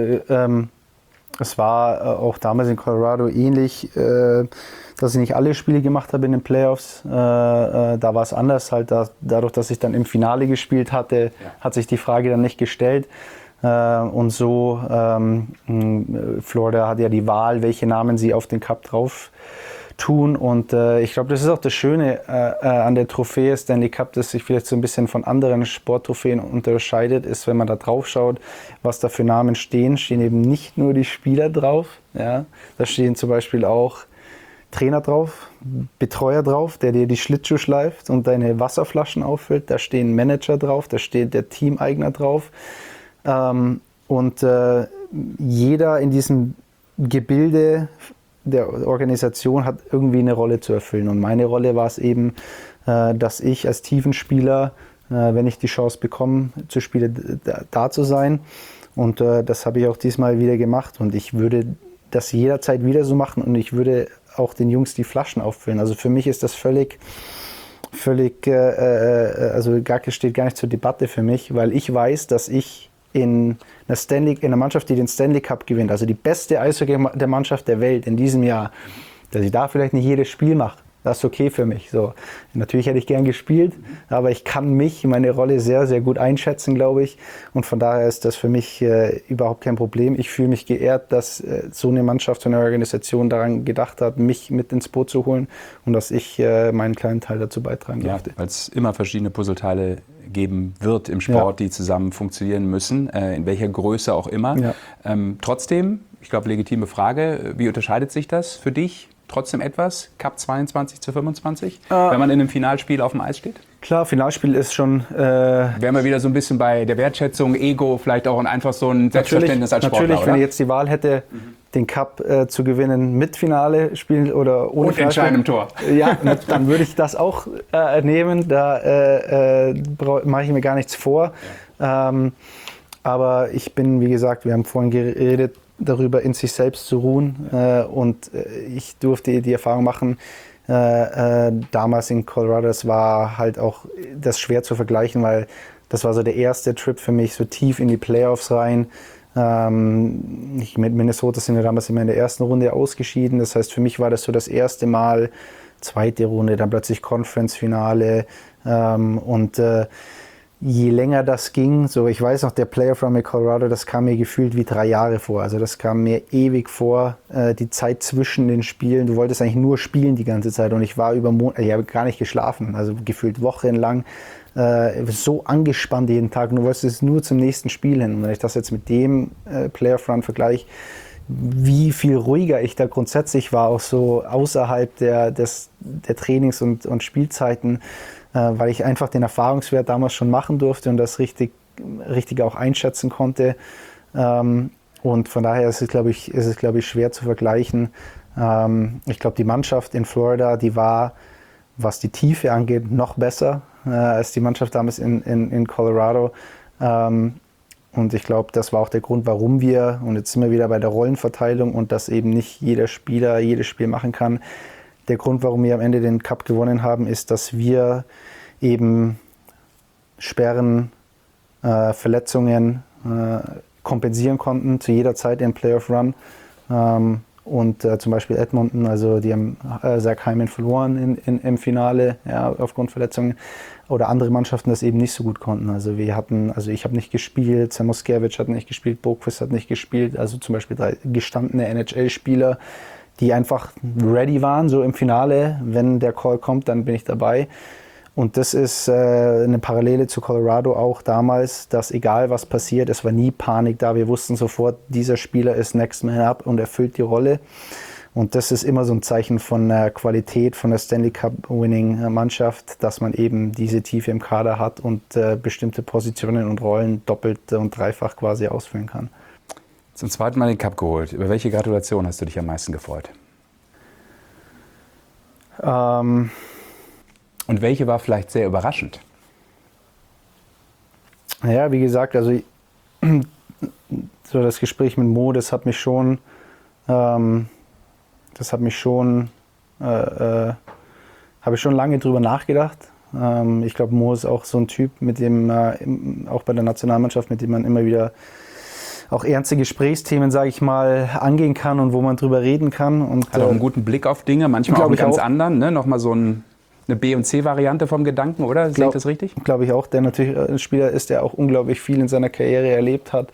es war auch damals in Colorado ähnlich, dass ich nicht alle Spiele gemacht habe in den Playoffs. Da war es anders, halt dadurch, dass ich dann im Finale gespielt hatte, hat sich die Frage dann nicht gestellt. Und so, Florida hat ja die Wahl, welche Namen sie auf den Cup drauf tun. Und ich glaube, das ist auch das Schöne an der Trophäe Stanley Cup, das sich vielleicht so ein bisschen von anderen Sporttrophäen unterscheidet, ist, wenn man da drauf schaut, was da für Namen stehen eben nicht nur die Spieler drauf. Ja? Da stehen zum Beispiel auch Trainer drauf, Betreuer drauf, der dir die Schlittschuhe schleift und deine Wasserflaschen auffüllt. Da stehen Manager drauf, da steht der Teameigner drauf. Jeder in diesem Gebilde der Organisation hat irgendwie eine Rolle zu erfüllen. Und meine Rolle war es eben, dass ich als Tiefenspieler, wenn ich die Chance bekomme, zu spielen, da zu sein. Und das habe ich auch diesmal wieder gemacht. Und ich würde das jederzeit wieder so machen und ich würde auch den Jungs die Flaschen auffüllen. Also für mich ist das völlig also steht gar nicht zur Debatte für mich, weil ich weiß, dass ich in einer Mannschaft, die den Stanley Cup gewinnt, also die beste Eishockey-Mannschaft der Welt in diesem Jahr, dass ich da vielleicht nicht jedes Spiel mache. Das ist okay für mich. So. Natürlich hätte ich gern gespielt, aber ich kann meine Rolle sehr, sehr gut einschätzen, glaube ich. Und von daher ist das für mich überhaupt kein Problem. Ich fühle mich geehrt, dass so eine Mannschaft, so eine Organisation daran gedacht hat, mich mit ins Boot zu holen und dass ich meinen kleinen Teil dazu beitragen durfte. Weil es immer verschiedene Puzzleteile geben wird im Sport, die zusammen funktionieren müssen, in welcher Größe auch immer. Ja. Trotzdem, ich glaube, legitime Frage, wie unterscheidet sich das für dich? Trotzdem etwas, Cup 22 zu 25, wenn man in einem Finalspiel auf dem Eis steht? Klar, Finalspiel ist schon... Wären wir wieder so ein bisschen bei der Wertschätzung, Ego, vielleicht auch einfach so ein Selbstverständnis als Sportler, natürlich, wenn ich jetzt die Wahl hätte, den Cup zu gewinnen mit Finale spielen oder ohne und entscheidendem Tor. Ja, dann würde ich das auch nehmen, da mache ich mir gar nichts vor. Ja. Aber ich bin, wie gesagt, wir haben vorhin geredet, darüber in sich selbst zu ruhen und ich durfte die Erfahrung machen, damals in Colorado, das war halt auch das schwer zu vergleichen, weil das war so der erste Trip für mich, so tief in die Playoffs rein. Mit Minnesota sind wir damals immer in der ersten Runde ausgeschieden, das heißt für mich war das so das erste Mal, zweite Runde, dann plötzlich Conference-Finale je länger das ging, so ich weiß noch, der Playoff Run mit Colorado, das kam mir gefühlt wie 3 Jahre vor. Also das kam mir ewig vor, die Zeit zwischen den Spielen. Du wolltest eigentlich nur spielen die ganze Zeit und ich war ich habe gar nicht geschlafen, also gefühlt wochenlang so angespannt jeden Tag und du wolltest nur zum nächsten Spiel hin. Und wenn ich das jetzt mit dem Playoff Run vergleiche, wie viel ruhiger ich da grundsätzlich war, auch so außerhalb der Trainings- und Spielzeiten, weil ich einfach den Erfahrungswert damals schon machen durfte und das richtig auch einschätzen konnte. Und von daher ist es, glaube ich, schwer zu vergleichen. Ich glaube, die Mannschaft in Florida, die war, was die Tiefe angeht, noch besser als die Mannschaft damals in Colorado. Und ich glaube, das war auch der Grund, warum wir, und jetzt sind wir wieder bei der Rollenverteilung und dass eben nicht jeder Spieler jedes Spiel machen kann. Der Grund, warum wir am Ende den Cup gewonnen haben, ist, dass wir eben Sperren, Verletzungen kompensieren konnten zu jeder Zeit im Playoff-Run. Und zum Beispiel Edmonton, also die haben Zach Hyman verloren im Finale, ja, aufgrund Verletzungen. Oder andere Mannschaften das eben nicht so gut konnten. Also ich habe nicht gespielt, Samoskevich hat nicht gespielt, Boqvist hat nicht gespielt. Also zum Beispiel 3 gestandene NHL-Spieler, die einfach ready waren, so im Finale. Wenn der Call kommt, dann bin ich dabei. Und das ist eine Parallele zu Colorado auch damals, dass egal was passiert, es war nie Panik da. Wir wussten sofort, dieser Spieler ist Next Man Up und erfüllt die Rolle. Und das ist immer so ein Zeichen von der Qualität von der Stanley Cup-Winning-Mannschaft, dass man eben diese Tiefe im Kader hat und bestimmte Positionen und Rollen doppelt und dreifach quasi ausfüllen kann. Zum zweiten Mal den Cup geholt. Über welche Gratulation hast du dich am meisten gefreut? Und welche war vielleicht sehr überraschend? Ja, wie gesagt, also so das Gespräch mit Mo, das hat mich schon habe ich schon lange drüber nachgedacht. Ich glaube, Mo ist auch so ein Typ, mit dem auch bei der Nationalmannschaft, mit dem man immer wieder auch ernste Gesprächsthemen, sage ich mal, angehen kann und wo man drüber reden kann. Und, hat auch einen guten Blick auf Dinge, manchmal auch einen ganz anderen, ne? Nochmal so eine B- und C-Variante vom Gedanken, oder? Sehe ich das richtig? Glaube ich auch, der natürlich ein Spieler ist, der auch unglaublich viel in seiner Karriere erlebt hat.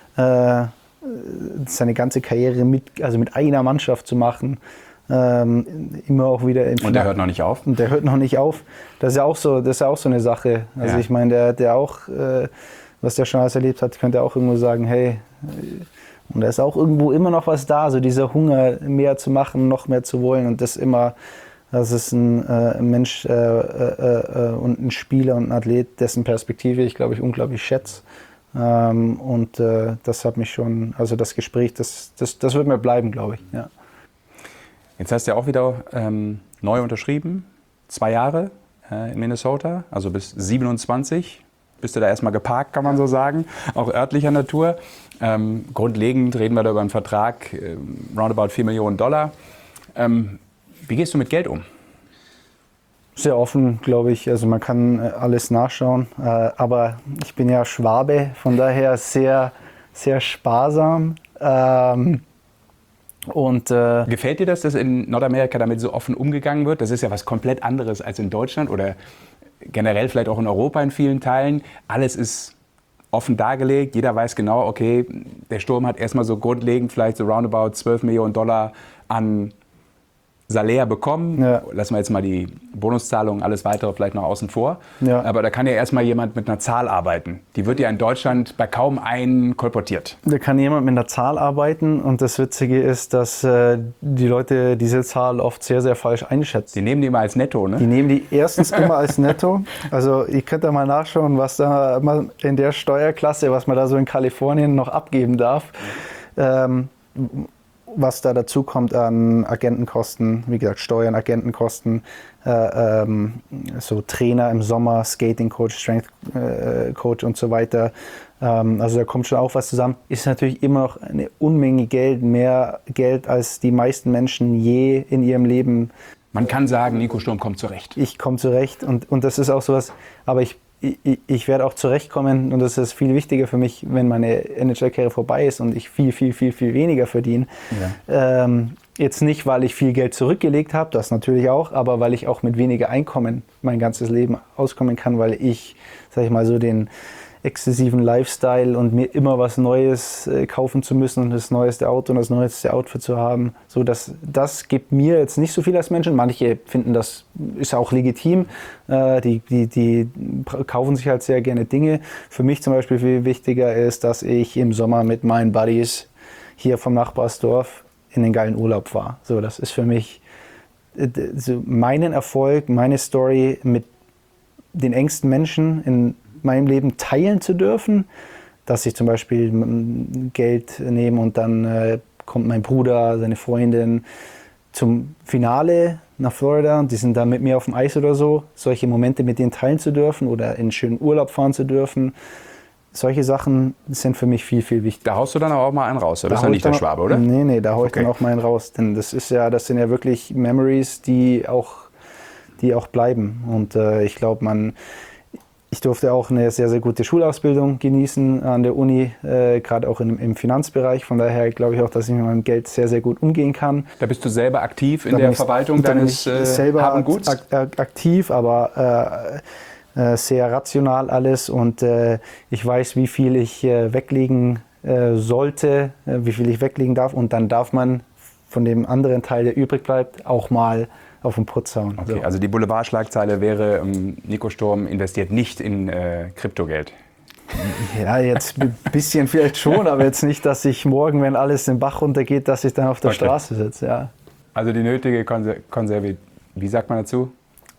Seine ganze Karriere mit einer Mannschaft zu machen, immer auch wieder im Und der hört noch nicht auf? Und der hört noch nicht auf. Das ist ja auch so eine Sache. Also ja. Ich meine, der auch, was der schon alles erlebt hat, könnte auch irgendwo sagen, hey, und da ist auch irgendwo immer noch was da, so dieser Hunger, mehr zu machen, noch mehr zu wollen und das ist ein Mensch und ein Spieler und ein Athlet, dessen Perspektive ich, glaube ich, unglaublich schätze. Und das hat mich schon, also das Gespräch, das wird mir bleiben, glaube ich. Ja. Jetzt hast du ja auch wieder neu unterschrieben, 2 Jahre in Minnesota, also bis 27. Bist du da erstmal geparkt, kann man so sagen, auch örtlicher Natur. Grundlegend reden wir da über einen Vertrag, roundabout $4 Millionen. Wie gehst du mit Geld um? Sehr offen, glaube ich. Also man kann alles nachschauen. Aber ich bin ja Schwabe, von daher sehr, sehr sparsam. Gefällt dir das, dass in Nordamerika damit so offen umgegangen wird? Das ist ja was komplett anderes als in Deutschland oder generell vielleicht auch in Europa in vielen Teilen. Alles ist offen dargelegt. Jeder weiß genau, okay, der Sturm hat erstmal so grundlegend vielleicht so roundabout $12 Millionen an Salär bekommen. Ja. Lassen wir jetzt mal die Bonuszahlungen, alles weitere vielleicht noch außen vor. Ja. Aber da kann ja erstmal jemand mit einer Zahl arbeiten. Die wird ja in Deutschland bei kaum einen kolportiert. Da kann jemand mit einer Zahl arbeiten und das Witzige ist, dass die Leute diese Zahl oft sehr, sehr falsch einschätzen. Die nehmen die immer als Netto, ne? Die nehmen die erstens immer als Netto. Also ihr könnt da mal nachschauen, was da in der Steuerklasse, was man da so in Kalifornien noch abgeben darf. Was da dazu kommt an Agentenkosten, wie gesagt, Steuern, Agentenkosten, so Trainer im Sommer, Skating-Coach, Strength-Coach und so weiter. Also da kommt schon auch was zusammen. Ist natürlich immer noch eine Unmenge Geld, mehr Geld als die meisten Menschen je in ihrem Leben. Man kann sagen, Nico Sturm kommt zurecht. Ich komme zurecht und das ist auch sowas, aber ich werde auch zurechtkommen und das ist viel wichtiger für mich, wenn meine NHL-Karriere vorbei ist und ich viel, viel, viel, viel weniger verdiene. Ja. Jetzt nicht, weil ich viel Geld zurückgelegt habe, das natürlich auch, aber weil ich auch mit weniger Einkommen mein ganzes Leben auskommen kann, weil ich, sag ich mal, so den exzessiven Lifestyle und mir immer was Neues kaufen zu müssen und das neueste Auto und das neueste Outfit zu haben, so dass das gibt mir jetzt nicht so viel als Menschen. Manche finden, das ist auch legitim, die kaufen sich halt sehr gerne Dinge. Für mich zum Beispiel viel wichtiger ist, dass ich im Sommer mit meinen Buddies hier vom Nachbarsdorf in den geilen Urlaub fahre. So, das ist für mich so meinen Erfolg, meine Story mit den engsten Menschen in meinem Leben teilen zu dürfen, dass ich zum Beispiel Geld nehme und dann kommt mein Bruder, seine Freundin zum Finale nach Florida und die sind da mit mir auf dem Eis oder so, solche Momente mit denen teilen zu dürfen oder in einen schönen Urlaub fahren zu dürfen. Solche Sachen sind für mich viel, viel wichtiger. Da haust du dann auch mal einen raus, oder? Das ist ja nicht der Schwabe, oder? Nee, da hau ich dann auch mal einen raus, denn das sind ja wirklich Memories, die auch bleiben und ich glaube, ich durfte auch eine sehr, sehr gute Schulausbildung genießen an der Uni, gerade auch im Finanzbereich. Von daher glaube ich auch, dass ich mit meinem Geld sehr, sehr gut umgehen kann. Da bist du selber aktiv in der Verwaltung deines Habenguts? Aktiv, aber sehr rational alles. Und ich weiß, wie viel ich weglegen sollte, wie viel ich weglegen darf. Und dann darf man von dem anderen Teil, der übrig bleibt, auch mal auf den Putz hauen. Okay, so. Also die Boulevardschlagzeile wäre, Nico Sturm investiert nicht in Kryptogeld. Ja, jetzt ein bisschen vielleicht schon, aber jetzt nicht, dass ich morgen, wenn alles den Bach runtergeht, dass ich dann auf der Straße sitze. Ja. Also die nötige wie sagt man dazu?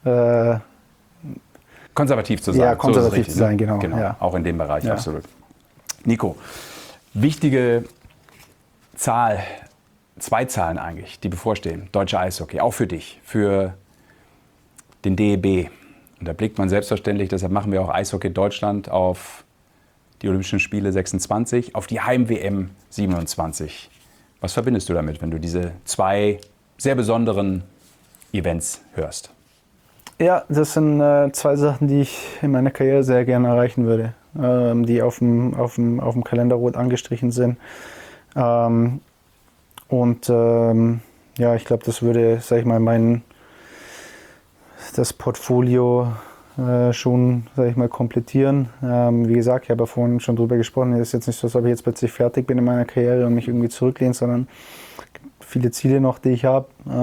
Konservativ zu sein. Ja, konservativ zu sein, genau. Ja. Auch in dem Bereich, absolut. Nico, wichtige Zahl, 2 Zahlen eigentlich, die bevorstehen. Deutsche Eishockey, auch für dich, für den DEB. Und da blickt man selbstverständlich, deshalb machen wir auch Eishockey Deutschland auf die Olympischen Spiele 26, auf die Heim-WM 27. Was verbindest du damit, wenn du diese 2 sehr besonderen Events hörst? Ja, das sind 2 Sachen, die ich in meiner Karriere sehr gerne erreichen würde, die auf dem Kalender rot angestrichen sind. Ich glaube, das würde, sag ich mal, das Portfolio schon, sag ich mal, komplettieren. Wie gesagt, ich habe ja vorhin schon drüber gesprochen, es ist jetzt nicht so, als ob ich jetzt plötzlich fertig bin in meiner Karriere und mich irgendwie zurücklehne, sondern viele Ziele noch, die ich habe.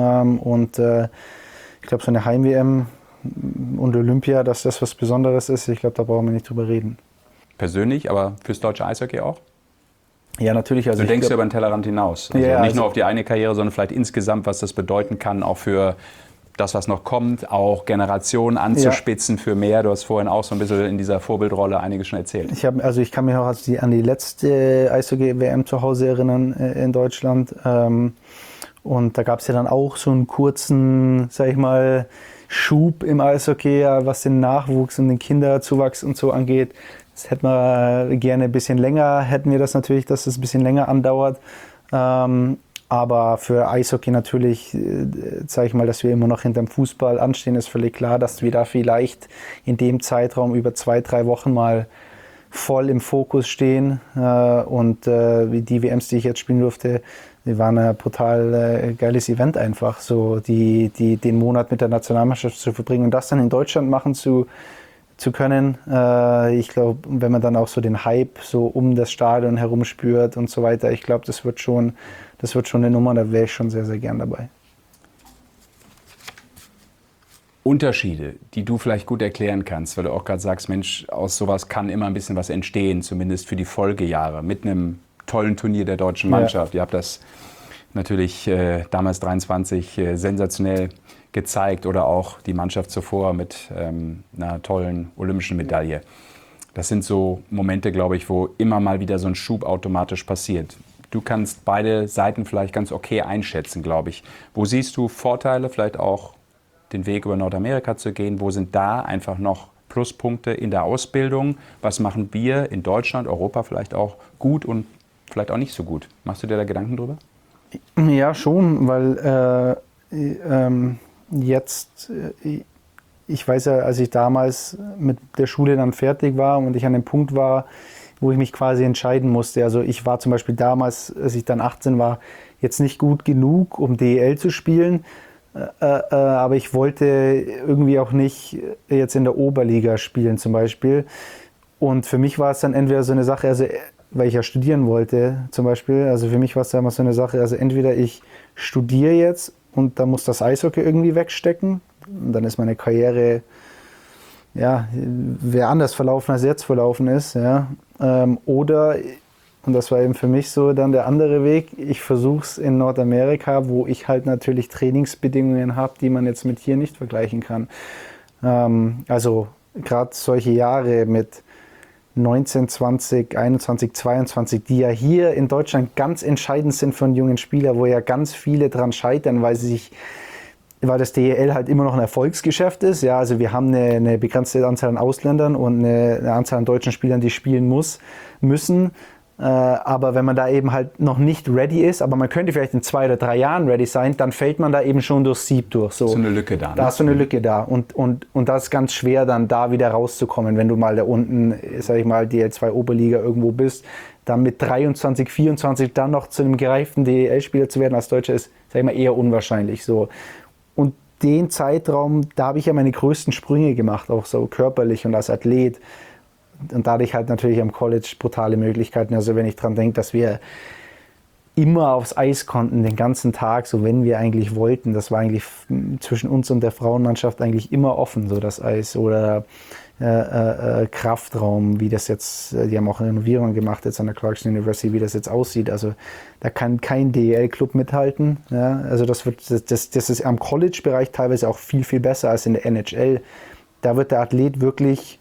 Ich glaube, so eine Heim-WM und Olympia, dass das was Besonderes ist, ich glaube, da brauchen wir nicht drüber reden. Persönlich, aber fürs deutsche Eishockey auch? Ja, natürlich. Also du denkst ja über den Tellerrand hinaus. Also nicht nur auf die eine Karriere, sondern vielleicht insgesamt, was das bedeuten kann, auch für das, was noch kommt, auch Generationen anzuspitzen für mehr. Du hast vorhin auch so ein bisschen in dieser Vorbildrolle einiges schon erzählt. Ich kann mich auch an die letzte Eishockey-WM zu Hause erinnern in Deutschland. Und da gab es ja dann auch so einen kurzen, sag ich mal, Schub im Eishockey, was den Nachwuchs und den Kinderzuwachs und so angeht. Das hätten wir gerne ein bisschen länger, hätten wir das natürlich, dass es ein bisschen länger andauert. Aber für Eishockey natürlich, sage ich mal, dass wir immer noch hinterm Fußball anstehen, ist völlig klar, dass wir da vielleicht in dem Zeitraum über 2-3 Wochen mal voll im Fokus stehen. Die WMs, die ich jetzt spielen durfte, die waren ein brutal geiles Event einfach, so den Monat mit der Nationalmannschaft zu verbringen und das dann in Deutschland machen zu können. Ich glaube, wenn man dann auch so den Hype so um das Stadion herum spürt und so weiter, ich glaube, das wird schon eine Nummer, da wäre ich schon sehr, sehr gern dabei. Unterschiede, die du vielleicht gut erklären kannst, weil du auch gerade sagst, Mensch, aus sowas kann immer ein bisschen was entstehen, zumindest für die Folgejahre, mit einem tollen Turnier der deutschen Mannschaft. Ja. Ihr habt das natürlich damals 23 sensationell gezeigt oder auch die Mannschaft zuvor mit einer tollen olympischen Medaille. Das sind so Momente, glaube ich, wo immer mal wieder so ein Schub automatisch passiert. Du kannst beide Seiten vielleicht ganz okay einschätzen, glaube ich. Wo siehst du Vorteile, vielleicht auch den Weg über Nordamerika zu gehen? Wo sind da einfach noch Pluspunkte in der Ausbildung? Was machen wir in Deutschland, Europa vielleicht auch gut und vielleicht auch nicht so gut? Machst du dir da Gedanken drüber? Ja, schon, weil ich weiß ja, als ich damals mit der Schule dann fertig war und ich an dem Punkt war, wo ich mich quasi entscheiden musste. Also ich war zum Beispiel damals, als ich dann 18 war, jetzt nicht gut genug, um DEL zu spielen. Aber ich wollte irgendwie auch nicht jetzt in der Oberliga spielen zum Beispiel. Und für mich war es dann entweder so eine Sache, also weil ich ja studieren wollte zum Beispiel, also für mich war es dann immer so eine Sache, also entweder ich studiere jetzt und dann muss das Eishockey irgendwie wegstecken und dann ist meine Karriere, ja, wäre anders verlaufen, als jetzt verlaufen ist, ja. Oder, und das war eben für mich so dann der andere Weg, ich versuche es in Nordamerika, wo ich halt natürlich Trainingsbedingungen habe, die man jetzt mit hier nicht vergleichen kann. Also gerade solche Jahre mit 19, 20, 21, 22, die ja hier in Deutschland ganz entscheidend sind für einen jungen Spieler, wo ja ganz viele dran scheitern, weil das DEL halt immer noch ein Erfolgsgeschäft ist. Ja, also wir haben eine begrenzte Anzahl an Ausländern und eine Anzahl an deutschen Spielern, die spielen müssen. Aber wenn man da eben halt noch nicht ready ist, aber man könnte vielleicht in 2 oder 3 Jahren ready sein, dann fällt man da eben schon durchs Sieb durch. So eine Lücke da. Ne? Da ist so eine Lücke da. Und das ist ganz schwer, dann da wieder rauszukommen, wenn du mal da unten, sag ich mal, DL2 Oberliga irgendwo bist, dann mit 23, 24 dann noch zu einem gereiften DEL-Spieler zu werden als Deutscher ist, sag ich mal, eher unwahrscheinlich. So. Und den Zeitraum, da habe ich ja meine größten Sprünge gemacht, auch so körperlich und als Athlet. Und dadurch halt natürlich am College brutale Möglichkeiten. Also wenn ich dran denke, dass wir immer aufs Eis konnten, den ganzen Tag, so wenn wir eigentlich wollten. Das war eigentlich zwischen uns und der Frauenmannschaft eigentlich immer offen, so das Eis. Oder Kraftraum, wie das jetzt, die haben auch Renovierungen gemacht jetzt an der Clarkson University, wie das jetzt aussieht. Also da kann kein DEL-Club mithalten. Ja? Also das ist am College-Bereich teilweise auch viel, viel besser als in der NHL. Da wird der Athlet wirklich...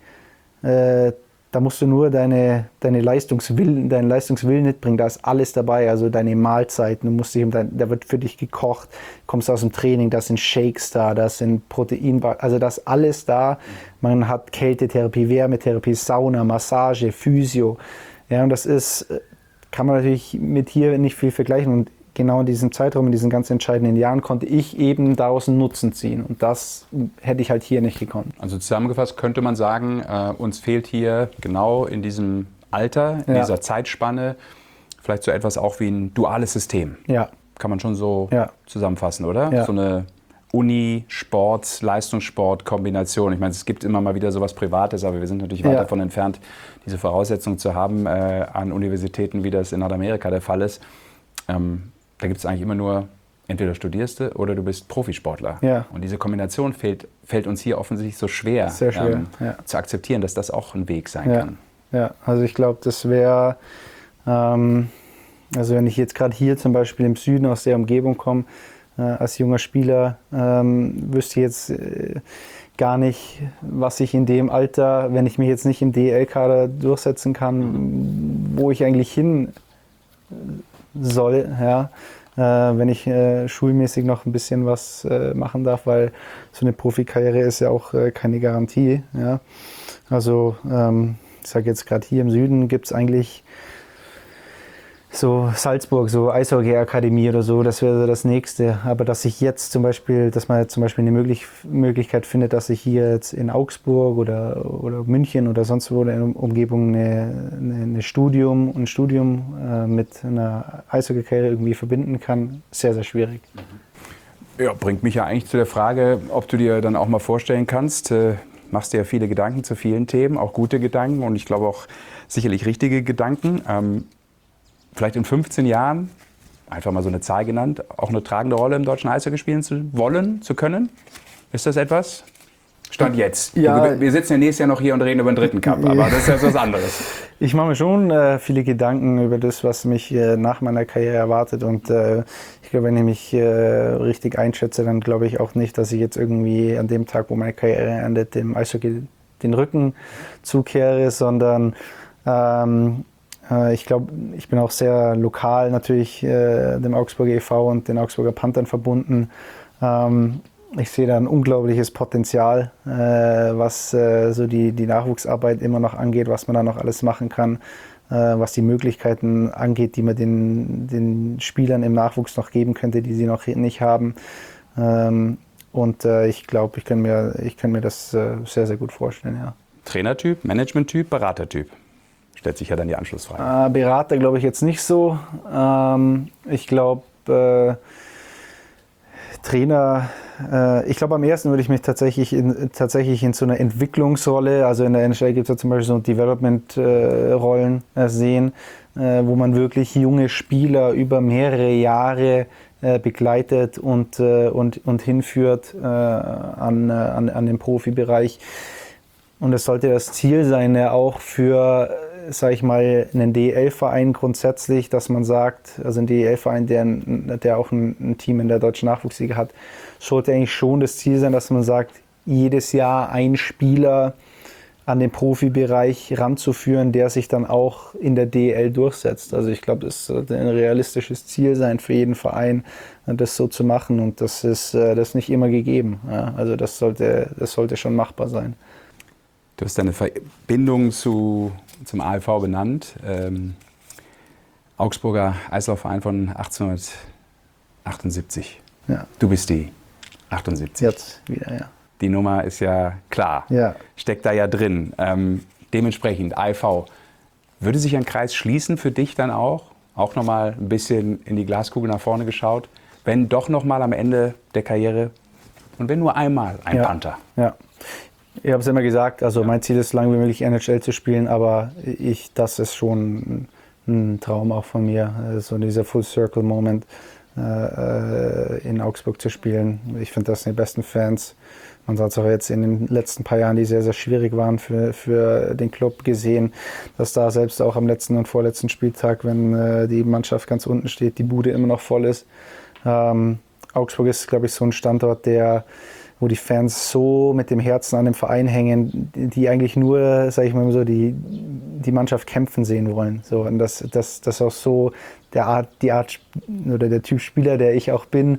Da musst du nur deinen Leistungswillen mitbringen, da ist alles dabei, also deine Mahlzeiten, da wird für dich gekocht, kommst aus dem Training, da sind Shakes da sind Proteinbar, also da ist alles da. Man hat Kältetherapie, Wärmetherapie, Sauna, Massage, Physio. Ja, und das kann man natürlich mit hier nicht viel vergleichen. Und genau in diesem Zeitraum, in diesen ganz entscheidenden Jahren, konnte ich eben daraus einen Nutzen ziehen. Und das hätte ich halt hier nicht gekonnt. Also zusammengefasst könnte man sagen, uns fehlt hier genau in diesem Alter, in dieser Zeitspanne, vielleicht so etwas auch wie ein duales System. Ja. Kann man schon so zusammenfassen, oder? Ja. So eine Uni-Sport, Leistungssport-Kombination. Ich meine, es gibt immer mal wieder sowas Privates, aber wir sind natürlich weit davon entfernt, diese Voraussetzungen zu haben an Universitäten, wie das in Nordamerika der Fall ist. Da gibt es eigentlich immer nur, entweder studierst du oder du bist Profisportler. Ja. Und diese Kombination fällt uns hier offensichtlich so schwer, sehr schwer zu akzeptieren, dass das auch ein Weg sein kann. Ja, also ich glaube, das wäre, also wenn ich jetzt gerade hier zum Beispiel im Süden aus der Umgebung komme, als junger Spieler, wüsste ich jetzt gar nicht, was ich in dem Alter, wenn ich mich jetzt nicht im DEL-Kader durchsetzen kann, wo ich eigentlich hin soll, ja, wenn ich schulmäßig noch ein bisschen was machen darf, weil so eine Profikarriere ist ja auch keine Garantie. Ja. Also ich sage jetzt gerade hier im Süden gibt es eigentlich so Salzburg, so Eishockey-Akademie oder so, das wäre so das Nächste. Aber dass man jetzt zum Beispiel eine Möglichkeit findet, dass ich hier jetzt in Augsburg oder München oder sonst wo in der Umgebung ein Studium mit einer Eishockey-Karriere irgendwie verbinden kann, sehr, sehr schwierig. Ja, bringt mich ja eigentlich zu der Frage, ob du dir dann auch mal vorstellen kannst, machst dir ja viele Gedanken zu vielen Themen, auch gute Gedanken und ich glaube auch sicherlich richtige Gedanken. Vielleicht in 15 Jahren, einfach mal so eine Zahl genannt, auch eine tragende Rolle im deutschen Eishockey spielen zu können? Ist das etwas? Stand jetzt. Ja. Wir sitzen ja nächstes Jahr noch hier und reden über den dritten Cup, aber das ist ja was anderes. Ich mache mir schon viele Gedanken über das, was mich nach meiner Karriere erwartet. Und ich glaube, wenn ich mich richtig einschätze, dann glaube ich auch nicht, dass ich jetzt irgendwie an dem Tag, wo meine Karriere endet, dem Eishockey den Rücken zukehre, sondern ich glaube, ich bin auch sehr lokal natürlich dem Augsburger e.V. und den Augsburger Panthern verbunden. Ich sehe da ein unglaubliches Potenzial, was so die Nachwuchsarbeit immer noch angeht, was man da noch alles machen kann, was die Möglichkeiten angeht, die man den Spielern im Nachwuchs noch geben könnte, die sie noch nicht haben. Und ich glaube, ich kann mir das sehr, sehr gut vorstellen. Ja. Trainertyp, Managementtyp, Beratertyp? Stellt sich ja dann die Anschlussfrage. Berater glaube ich jetzt nicht so. Ich glaube, Trainer, ich glaube, am ersten würde ich mich tatsächlich in so einer Entwicklungsrolle, also in der NHL gibt es ja zum Beispiel so Development-Rollen sehen, wo man wirklich junge Spieler über mehrere Jahre begleitet und hinführt an den Profibereich. Und es sollte das Ziel sein, ja auch für, sage ich mal, einen DEL-Verein grundsätzlich, dass man sagt, also ein DEL-Verein, der auch ein Team in der deutschen Nachwuchsliga hat, sollte eigentlich schon das Ziel sein, dass man sagt, jedes Jahr ein Spieler an den Profibereich ranzuführen, der sich dann auch in der DEL durchsetzt. Also ich glaube, das sollte ein realistisches Ziel sein für jeden Verein, das so zu machen, und das ist nicht immer gegeben. Ja? Also das sollte schon machbar sein. Du hast deine Verbindung zum ALV benannt. Augsburger Eislaufverein von 1878. Ja. Du bist die 78. Jetzt wieder, ja. Die Nummer ist ja klar, Ja. Steckt da ja drin. Dementsprechend, ALV, würde sich ein Kreis schließen für dich dann auch? Auch nochmal ein bisschen in die Glaskugel nach vorne geschaut, wenn doch nochmal am Ende der Karriere und wenn nur einmal ein Panther? Ja. Ich habe es immer gesagt, also mein Ziel ist, so lange wie möglich NHL zu spielen, aber das ist schon ein Traum auch von mir, so dieser Full-Circle-Moment in Augsburg zu spielen. Ich finde, das sind die besten Fans. Man hat es auch jetzt in den letzten paar Jahren, die sehr, sehr schwierig waren für den Club, gesehen, dass da selbst auch am letzten und vorletzten Spieltag, wenn die Mannschaft ganz unten steht, die Bude immer noch voll ist. Augsburg ist, glaube ich, so ein Standort, wo die Fans so mit dem Herzen an dem Verein hängen, die eigentlich nur, sage ich mal so, die Mannschaft kämpfen sehen wollen. So, und das auch so die Art oder der Typ Spieler, der ich auch bin,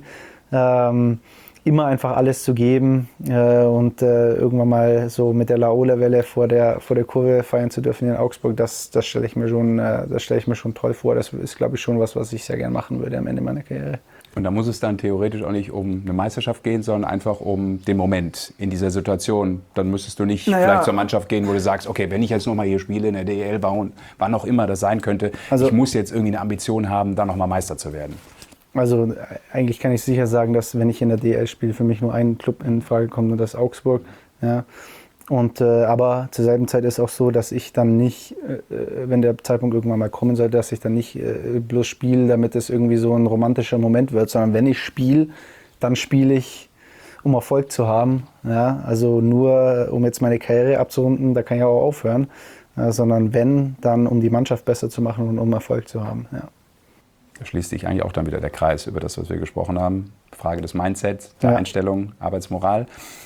immer einfach alles zu geben und irgendwann mal so mit der Laola-Welle vor der Kurve feiern zu dürfen in Augsburg, das stelle ich mir schon toll vor. Das ist, glaube ich, schon was ich sehr gerne machen würde am Ende meiner Karriere. Und da muss es dann theoretisch auch nicht um eine Meisterschaft gehen, sondern einfach um den Moment in dieser Situation. Dann müsstest du nicht vielleicht zur Mannschaft gehen, wo du sagst, okay, wenn ich jetzt nochmal hier spiele in der DEL, wann auch immer das sein könnte, ich muss jetzt irgendwie eine Ambition haben, da nochmal Meister zu werden. Also eigentlich kann ich sicher sagen, dass wenn ich in der DEL spiele, für mich nur ein Club in Frage kommt, und das ist Augsburg. Ja. Und, aber zur selben Zeit ist auch so, dass ich dann nicht, wenn der Zeitpunkt irgendwann mal kommen sollte, dass ich dann nicht bloß spiele, damit es irgendwie so ein romantischer Moment wird, sondern wenn ich spiele, dann spiele ich, um Erfolg zu haben. Ja? Also nur, um jetzt meine Karriere abzurunden, da kann ich auch aufhören, sondern wenn, dann um die Mannschaft besser zu machen und um Erfolg zu haben. Ja. Da schließt sich eigentlich auch dann wieder der Kreis über das, was wir gesprochen haben. Frage des Mindsets, der Einstellung, Arbeitsmoral.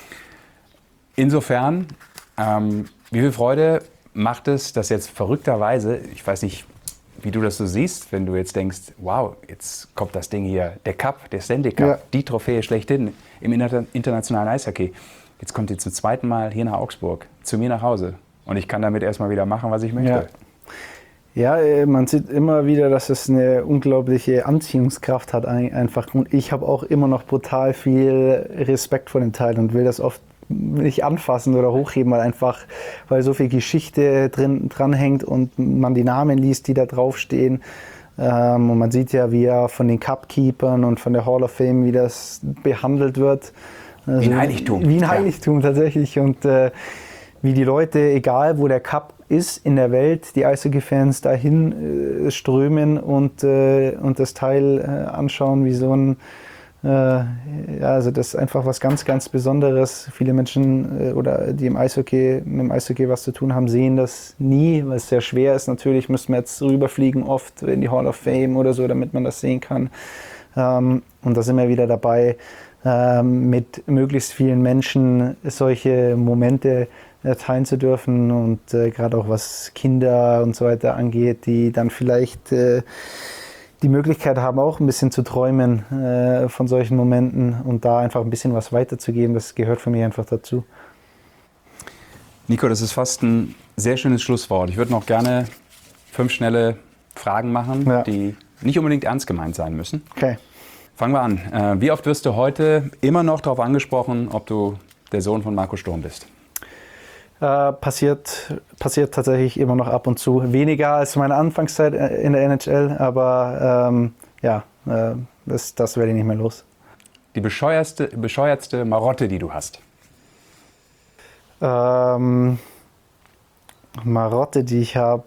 Insofern, wie viel Freude macht es, dass jetzt verrückterweise, ich weiß nicht, wie du das so siehst, wenn du jetzt denkst, wow, jetzt kommt das Ding hier, der Cup, der Stanley Cup, die Trophäe schlechthin im internationalen Eishockey. Jetzt kommt die zum zweiten Mal hier nach Augsburg, zu mir nach Hause. Und ich kann damit erstmal wieder machen, was ich möchte. Ja, man sieht immer wieder, dass es eine unglaubliche Anziehungskraft hat einfach. Und ich habe auch immer noch brutal viel Respekt vor dem Teil und will das oft nicht anfassen oder hochheben, weil so viel Geschichte dranhängt und man die Namen liest, die da draufstehen. Und man sieht ja, wie er von den Cupkeepern und von der Hall of Fame, wie das behandelt wird. Also, wie ein Heiligtum. Wie ein Heiligtum tatsächlich. Und wie die Leute, egal wo der Cup ist in der Welt, die Eishockey-Fans dahin strömen und das Teil anschauen, wie so ein also das ist einfach was ganz, ganz Besonderes. Viele Menschen oder die mit dem Eishockey was zu tun haben, sehen das nie, weil es sehr schwer ist. Natürlich müssen wir jetzt rüberfliegen oft in die Hall of Fame oder so, damit man das sehen kann. Und da sind wir wieder dabei, mit möglichst vielen Menschen solche Momente teilen zu dürfen. Und gerade auch was Kinder und so weiter angeht, die dann vielleicht die Möglichkeit haben, auch ein bisschen zu träumen von solchen Momenten und da einfach ein bisschen was weiterzugeben, das gehört für mich einfach dazu. Nico, das ist fast ein sehr schönes Schlusswort. Ich würde noch gerne 5 schnelle Fragen machen, die nicht unbedingt ernst gemeint sein müssen. Okay. Fangen wir an. Wie oft wirst du heute immer noch darauf angesprochen, ob du der Sohn von Marco Sturm bist? Passiert tatsächlich immer noch ab und zu. Weniger als meine Anfangszeit in der NHL, aber das werde ich nicht mehr los. Die bescheuertste Marotte, die du hast? Marotte, die ich habe.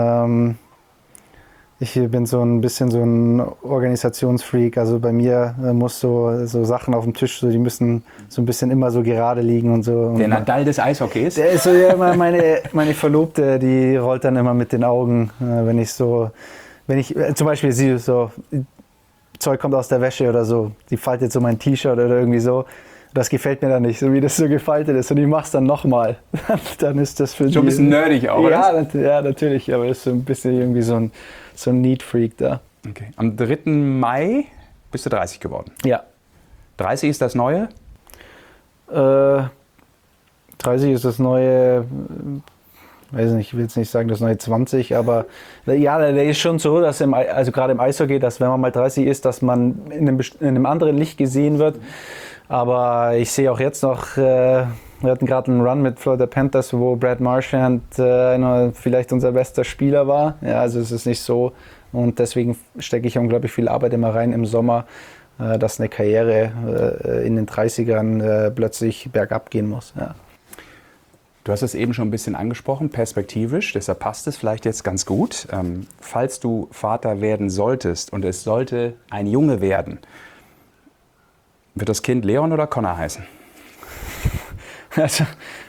Ich bin so ein bisschen so ein Organisationsfreak. Also bei mir muss so Sachen auf dem Tisch, die müssen so ein bisschen immer so gerade liegen und so. Der Nadal des Eishockeys? Der ist so, ja, meine Verlobte, die rollt dann immer mit den Augen, wenn ich zum Beispiel sehe, so Zeug kommt aus der Wäsche oder so, die faltet so mein T-Shirt oder irgendwie so. Das gefällt mir dann nicht, so wie das so gefaltet ist. Und ich mach's dann nochmal. Dann ist das für die... Schon ein bisschen nerdig auch, oder? Ja, natürlich. Aber das ist so ein bisschen irgendwie so ein Neat-Freak da. Okay. Am 3. Mai bist du 30 geworden. Ja. 30 ist das Neue? 30 ist das Neue... Weiß nicht, ich will jetzt nicht sagen das neue 20, aber ja, der ist schon so, dass also gerade im Eishockey, dass wenn man mal 30 ist, dass man in einem anderen Licht gesehen wird. Aber ich sehe auch jetzt noch, wir hatten gerade einen Run mit Florida Panthers, wo Brad Marchand vielleicht unser bester Spieler war. Ja, also es ist nicht so. Und deswegen stecke ich unglaublich viel Arbeit immer rein im Sommer, dass eine Karriere in den 30ern plötzlich bergab gehen muss. Ja. Du hast es eben schon ein bisschen angesprochen, perspektivisch, deshalb passt es vielleicht jetzt ganz gut. Falls du Vater werden solltest und es sollte ein Junge werden, wird das Kind Leon oder Connor heißen? Also,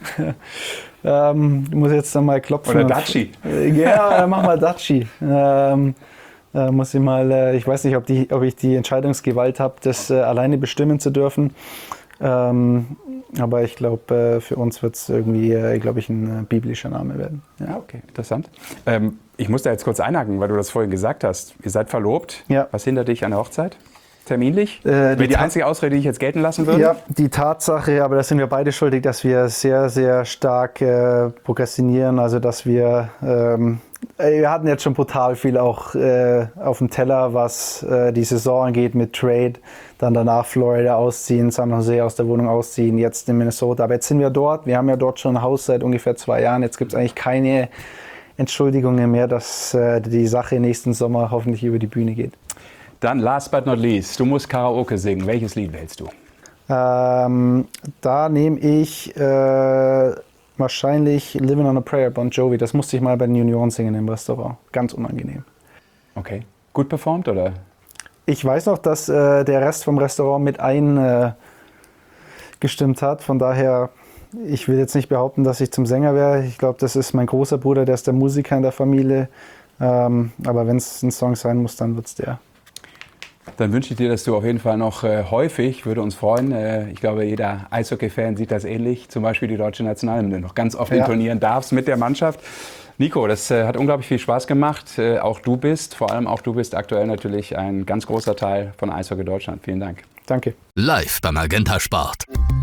ich muss jetzt dann mal klopfen. Oder Datschi. Ja, mach mal Datschi. Muss ich mal, ich weiß nicht, ob ich die Entscheidungsgewalt habe, das alleine bestimmen zu dürfen. Aber ich glaube, für uns wird es irgendwie, glaube ich, ein biblischer Name werden. Ja, okay, interessant. Ich muss da jetzt kurz einhaken, weil du das vorhin gesagt hast. Ihr seid verlobt. Ja. Was hindert dich an der Hochzeit? Terminlich? Wäre die einzige Ausrede, die ich jetzt gelten lassen würde? Ja, die Tatsache, aber da sind wir beide schuldig, dass wir sehr, sehr stark prokrastinieren. Also, dass wir hatten jetzt schon brutal viel auch auf dem Teller, was die Saison angeht mit Trade. Dann danach Florida ausziehen, San Jose aus der Wohnung ausziehen, jetzt in Minnesota. Aber jetzt sind wir dort. Wir haben ja dort schon ein Haus seit ungefähr 2 Jahren. Jetzt gibt es eigentlich keine Entschuldigungen mehr, dass die Sache nächsten Sommer hoffentlich über die Bühne geht. Dann last but not least, du musst Karaoke singen. Welches Lied wählst du? Da nehme ich wahrscheinlich Living on a Prayer, Bon Jovi. Das musste ich mal bei den Junioren singen im Restaurant. Ganz unangenehm. Okay. Gut performt, oder? Ich weiß noch, dass der Rest vom Restaurant mit gestimmt hat. Von daher, ich will jetzt nicht behaupten, dass ich zum Sänger wäre. Ich glaube, das ist mein großer Bruder, der ist der Musiker in der Familie. Aber wenn es ein Song sein muss, dann wird es der. Dann wünsche ich dir, dass du auf jeden Fall noch häufig, würde uns freuen, ich glaube, jeder Eishockey-Fan sieht das ähnlich, zum Beispiel die deutsche Nationalhymne noch ganz oft intonieren darfst mit der Mannschaft. Nico, das hat unglaublich viel Spaß gemacht. Vor allem auch du bist aktuell natürlich ein ganz großer Teil von Eishockey Deutschland. Vielen Dank. Danke. Live beim Magenta Sport.